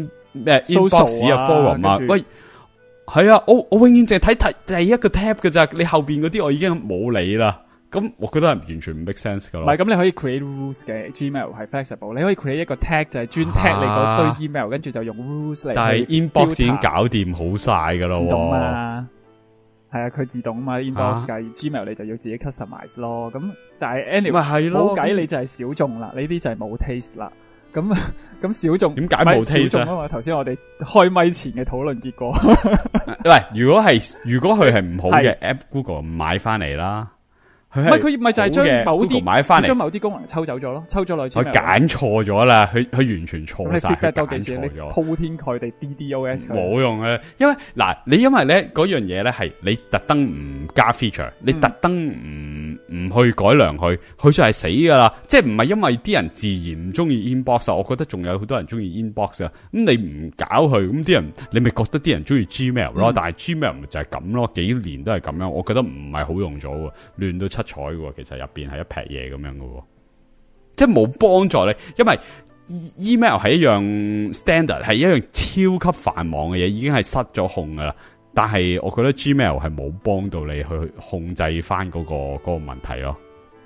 inbox 啊 forum 啊，喂，係啊，我永遠淨係睇第一個 tab 嘅咋，你後邊嗰啲我已經冇理啦。咁我覺得係完全唔 make sense 噶咯。唔係，咁你可以 create rules 嘅 Gmail 係 flexible， 你可以 create 一個 tag 就係專 tag 你嗰堆 email，跟住就用 rules 嚟。但係 inbox 已經搞掂好晒噶咯。自動嘛，係啊，佢自動啊嘛 inbox 嘅 Gmail 你就要自己 customize 咯。咁但係 anyway 冇計，你就係小眾啦，呢啲就係冇 taste 啦。咁小眾點解冇 taste 啊？嘛，頭先我哋開咪前嘅討論結果。 喂，如果佢係唔好嘅 app，Google 唔買翻嚟啦。佢咪就係將某啲將某啲功能抽走咗咯，抽咗落去。佢揀錯咗啦，佢完全錯晒，佢揀錯咗。鋪天蓋地 DDoS 冇用嘅，因為咧嗰樣嘢咧係你特登唔加 feature，你特登唔去改良佢就係死噶啦。即係唔係因為啲人自然唔中意 inbox， 我覺得仲有好多人中意 inbox 啊。咁你唔搞佢，咁啲人你咪覺得啲人中意 Gmail 咯。但係 Gmail 咪就係咁咯，幾年都係咁樣，我覺得唔係好用咗，亂到七彩嘅，其實入邊係一劈嘢咁樣嘅，即係冇幫助你，因為 email 係一樣 standard， 係一樣超級繁忙嘅嘢，已經係失咗控噶啦。但係我覺得 Gmail 係冇幫到你去控制翻嗰個問題咯。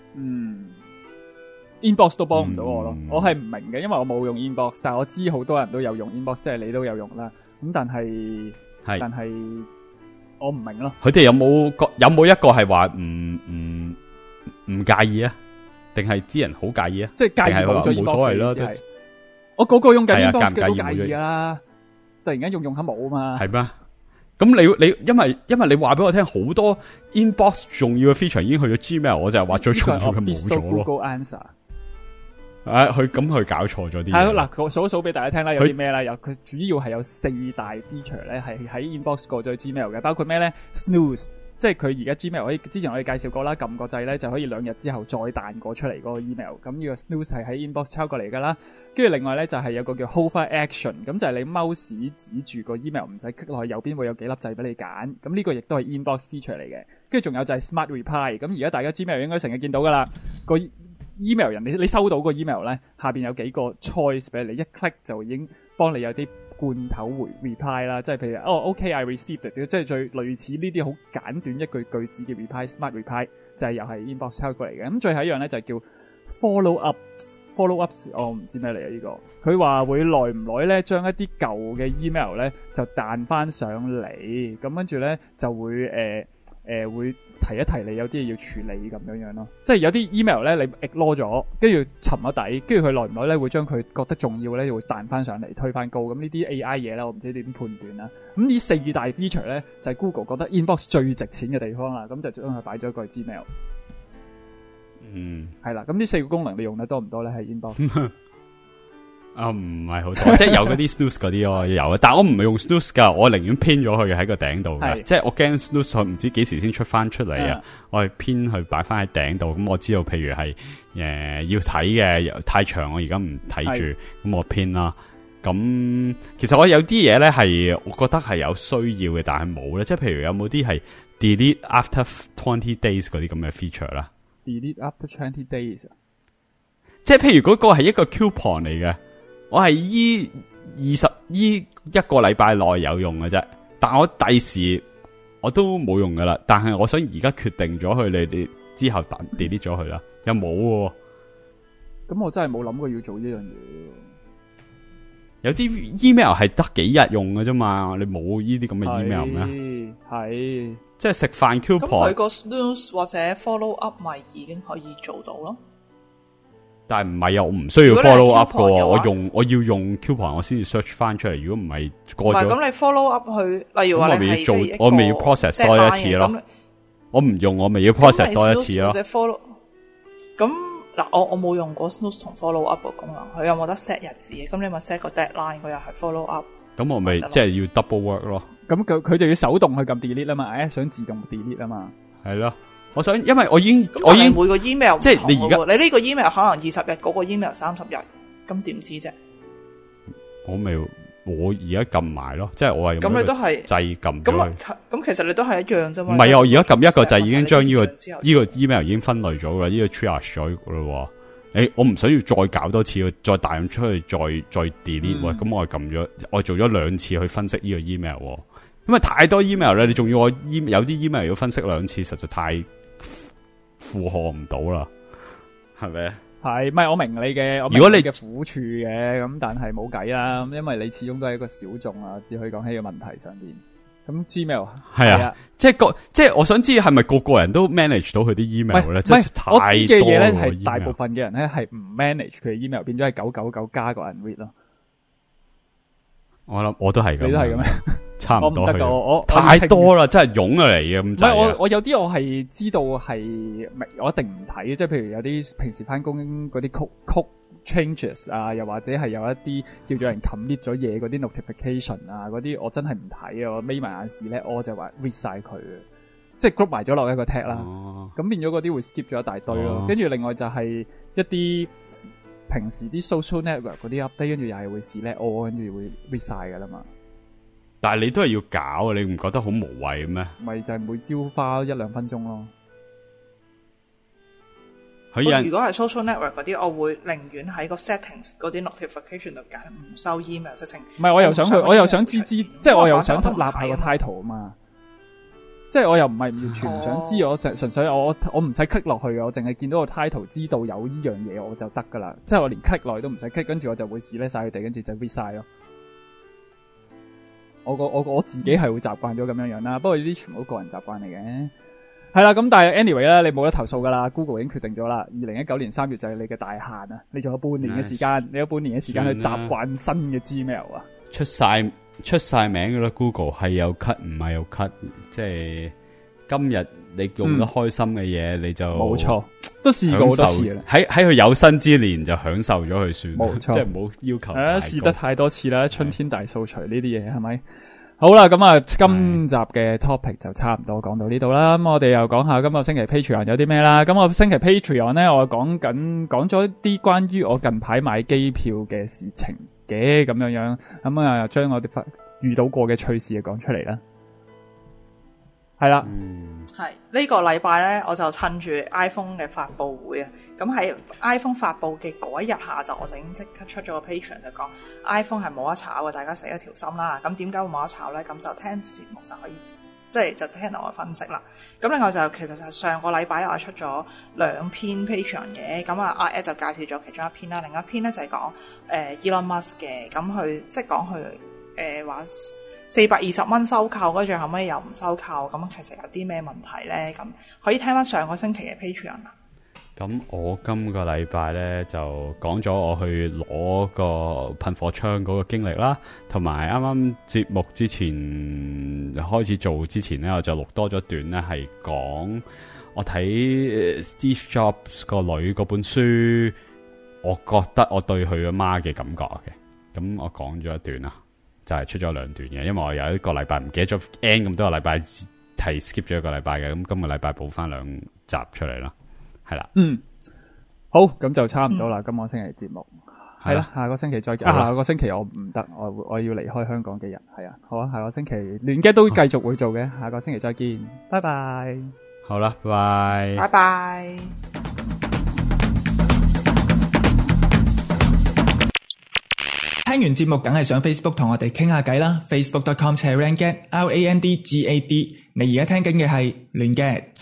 Inbox 都幫唔到我咯，我係唔明嘅，因為我冇用 Inbox， 但係我知好多人都有用 Inbox， 即係你都有用啦。咁但係我唔明咯。佢哋有冇一個係話唔介意啊？定係啲人好介意啊？即係介意冇所謂啦。我個個用緊 Inbox 嘅都介意啦。 突然間用下冇嘛。 係咩？咁你因為你話俾我聽好多 inbox 重要嘅 feature 已經去咗 Gmail， 我就係話最重要嘅冇咗咯。 Google Answer。 佢搞錯咗啲。 係嗱，我數一數俾大家聽啦，有啲咩啦？佢主要係有4大 feature 咧，係喺 inbox 過咗去 Gmail 嘅，包括咩咧 ？Snooze， 即係佢而家 Gmail 之前我哋介紹過啦，撳個掣咧就可以2日之後再彈過出嚟嗰個 email。咁呢個 Snooze 係喺 inbox 抄過嚟噶啦。跟住另外咧就係有個叫 Hover Action， 咁就係你 mouse 指住個 email 唔使 click 落去，右邊會有幾粒掣俾你揀。咁呢個亦都係 inbox feature 嚟嘅。跟住仲有就係 Smart Reply， 咁而家大家 Gmail 應該成日見到噶啦個。email 人你收到個 email 咧，下邊有幾個 choice 俾你，一 click 就已經幫你有啲罐頭回 reply 啦，即係譬如OK I received it， 即係最類似呢啲好簡短一句句子嘅 reply，smart reply 就係又係 inbox 抄過嚟嘅。咁最後一樣咧就係叫 follow ups， 我唔知咩嚟啊呢個，佢話會耐唔耐咧將一啲舊嘅 email 咧就彈翻上嚟，咁跟住咧就會會提一提你有啲嘢要處理咁樣咯，即係有啲 email 咧你 ignore 咗，跟住沉咗底，跟住佢耐唔耐咧會將佢覺得重要咧會彈翻上嚟推翻高，咁呢啲 AI 嘢咧我唔知點判斷啦。咁呢4大 feature 咧就係 Google 覺得 inbox 最值錢嘅地方啦，咁就將佢擺咗過去 Gmail。係啦，咁呢4個功能你用得多唔多咧？喺 inbox 唔係好多，即係有嗰啲 snooze 嗰啲咯，有啊，但係我唔係用 snooze 噶，我寧願編咗佢喺個頂度嘅，即係我驚 snooze 佢唔知幾時先出翻出嚟啊，我係編佢擺翻喺頂度，咁我知道譬如係要睇嘅太長，我而家唔睇住，咁我編啦。咁其實我有啲嘢咧係我覺得係有需要嘅，但係冇咧，即係譬如有冇啲係 delete after 20 days 嗰啲咁嘅 feature 啦 ？delete after 20 days， 即係譬如嗰個係一個 coupon 嚟嘅。我係依一個禮拜內有用嘅啫，但我第時我都冇用噶啦。但係我想而家決定咗佢，你哋之後 delete 咗佢啦，又冇喎。 咁我真係冇諗過要做呢樣嘢。 有啲 email 係得幾日用嘅啫嘛，你冇呢啲咁嘅 email 咩？ 係， 即係食飯 coupon。 咁佢個 snooze 或者 follow up 咪已經可以做到咯。 但係唔係啊，我唔需要 follow up 嘅，我要用 coupon 我先至 search 翻出嚟。如果唔係過咗， 咁你 follow up 去，例如話你係做， 我咪要 process 多一次咯。我唔用，我咪要 process 多一次咯。 咁嗱，我冇用過 snooze 同 follow up 嘅功能，佢有冇得 set 日子？咁你咪 set 個 deadline，佢又係 follow up。咁我咪即係要 double work 咯。 咁佢就要手動去撳 delete 啊嘛，想自動 delete 啊嘛。 係咯。因為我已經每個 email 即係你而家你呢個 email 可能20日，嗰個 email 30日，咁點知啫？ 我而家撳埋咯，即係我係咁你都係掣撳咁其實你都係一樣啫嘛。 唔係啊，我而家撳一個掣已經將呢個 email 已經分類咗啦，呢個 triage 咗噶啦。我唔想要再搞多次，再彈出去，再 delete。咁我係撳咗，我做咗2次去分析呢個 email。因為太多 email 咧，你仲要我有啲 email 要分析2次，實在太負荷唔到啦，係咪？係， 唔係我明你嘅，我明你嘅苦處嘅，咁但係冇計啦，因為你始終都係一個小眾啊，只可以講喺個問題上邊。咁 Gmail 係啊，即係我想知係咪個人都 manage 到佢啲 email 咧？即係太多。我知嘅嘢咧係大部分嘅人咧係唔 manage 佢嘅 email， 變咗係999加個 unread 咯。我諗我都係咁，你都係咁咩？差唔多。我太多啦，真係湧嚟嘅咁。 唔係我有啲我係知道係，我一定唔睇。即係譬如有啲平時翻工嗰啲 code changes 啊，又或者係有一啲叫做人 commit 咗嘢嗰啲 notification 啊，嗰啲我真係唔睇啊。我眯埋眼視咧，我就話 read 晒佢，即係 group 埋咗落一個 tag 啦。咁變咗嗰啲會 skip 咗一大堆咯。跟住另外就係一啲平時啲 social network 嗰啲 update， 跟住又係會試咧，跟住會 read 晒噶啦嘛。 但係你都係要搞，你唔覺得好無謂咩？ 咪就係每朝花1-2分鐘咯。 如果係 social network 嗰啲，我會寧願喺個 settings 嗰啲 notification 度揀唔收 email setting。唔係，我又想知，即係我又想立下個 title 啊嘛。即係我又唔係完全唔想知，我就純粹我唔使 click 落去嘅，我淨係見到個 title 知道有呢樣嘢我就得噶啦。即係我連 click 落去都唔使 click， 跟住我就會delete晒佢哋，跟住就 read 晒咯。我自己係會習慣咗咁樣啦，不過呢啲全部都個人習慣嚟嘅。係啦，咁但係 anyway 咧，你冇得投訴噶啦 ，Google 已經決定咗啦，2019年3月就係你嘅大限啊，你仲有半年嘅時間，你有半年嘅時間去習慣新嘅 Gmail 啊。 出晒出晒名噶啦 ，Google 係有 cut 唔係有 cut， 即係今日你用得開心嘅嘢，你就冇錯，都試過好多次啦。 喺佢有生之年就享受咗佢算， 冇錯， 即係唔好要求太高。 試得太多次啦，春天大掃除呢啲嘢係咪？好啦，咁啊，今集嘅 topic 就差唔多講到呢度啦。咁我哋又講下今個星期 Patreon 有啲咩啦。今個星期 Patreon 咧，我講咗啲關於我近排買機票嘅事情嘅咁樣樣。咁啊，將我哋遇到過嘅趣事講出嚟啦。係啦， 係呢個禮拜咧，我就趁住 iPhone 嘅發佈會啊，咁喺 iPhone 發佈嘅嗰一日下晝，我就已經即刻出咗個 Patreon 就講 iPhone 係冇得炒嘅，大家死一條心啦。咁點解會冇得炒咧？咁就聽節目就可以，即係就聽到我分析啦。咁另外就其實就上個禮拜我出咗2篇 Patreon 嘅，咁啊阿 Ed 就介紹咗其中一篇啦，另一篇咧就係講Elon Musk 嘅，咁佢即係講佢話420蚊收購，跟住後尾又唔收購，咁其實有啲咩問題咧？咁可以聽翻上個星期嘅 Patreon 啦。 咁我今個禮拜咧就講咗我去攞個噴火槍嗰個經歷啦，同埋啱啱節目之前開始做之前咧，我就錄多咗段咧，係講我睇 Steve Jobs 個女嗰本書，我覺得我對佢阿媽嘅感覺嘅。咁我講咗一段啦。就係出咗2段嘅，因為我有一個禮拜唔記得咗 N 咁多個禮拜係 skip 咗一個禮拜嘅，咁今個禮拜補翻2集出嚟啦，係啦。 好，咁就差唔多啦。今個星期節目係啦，下個星期再見。下個星期我唔得，我要離開香港嘅人係啊。好啊，下個星期亂嘅都繼續會做嘅。下個星期再見，拜拜。 好啦，拜拜， 拜拜。 聽完節目梗係上 Facebook 同我哋傾下偈啦 ，facebook.com/randgad，RANDGAD。你而家聽緊嘅係亂嘅。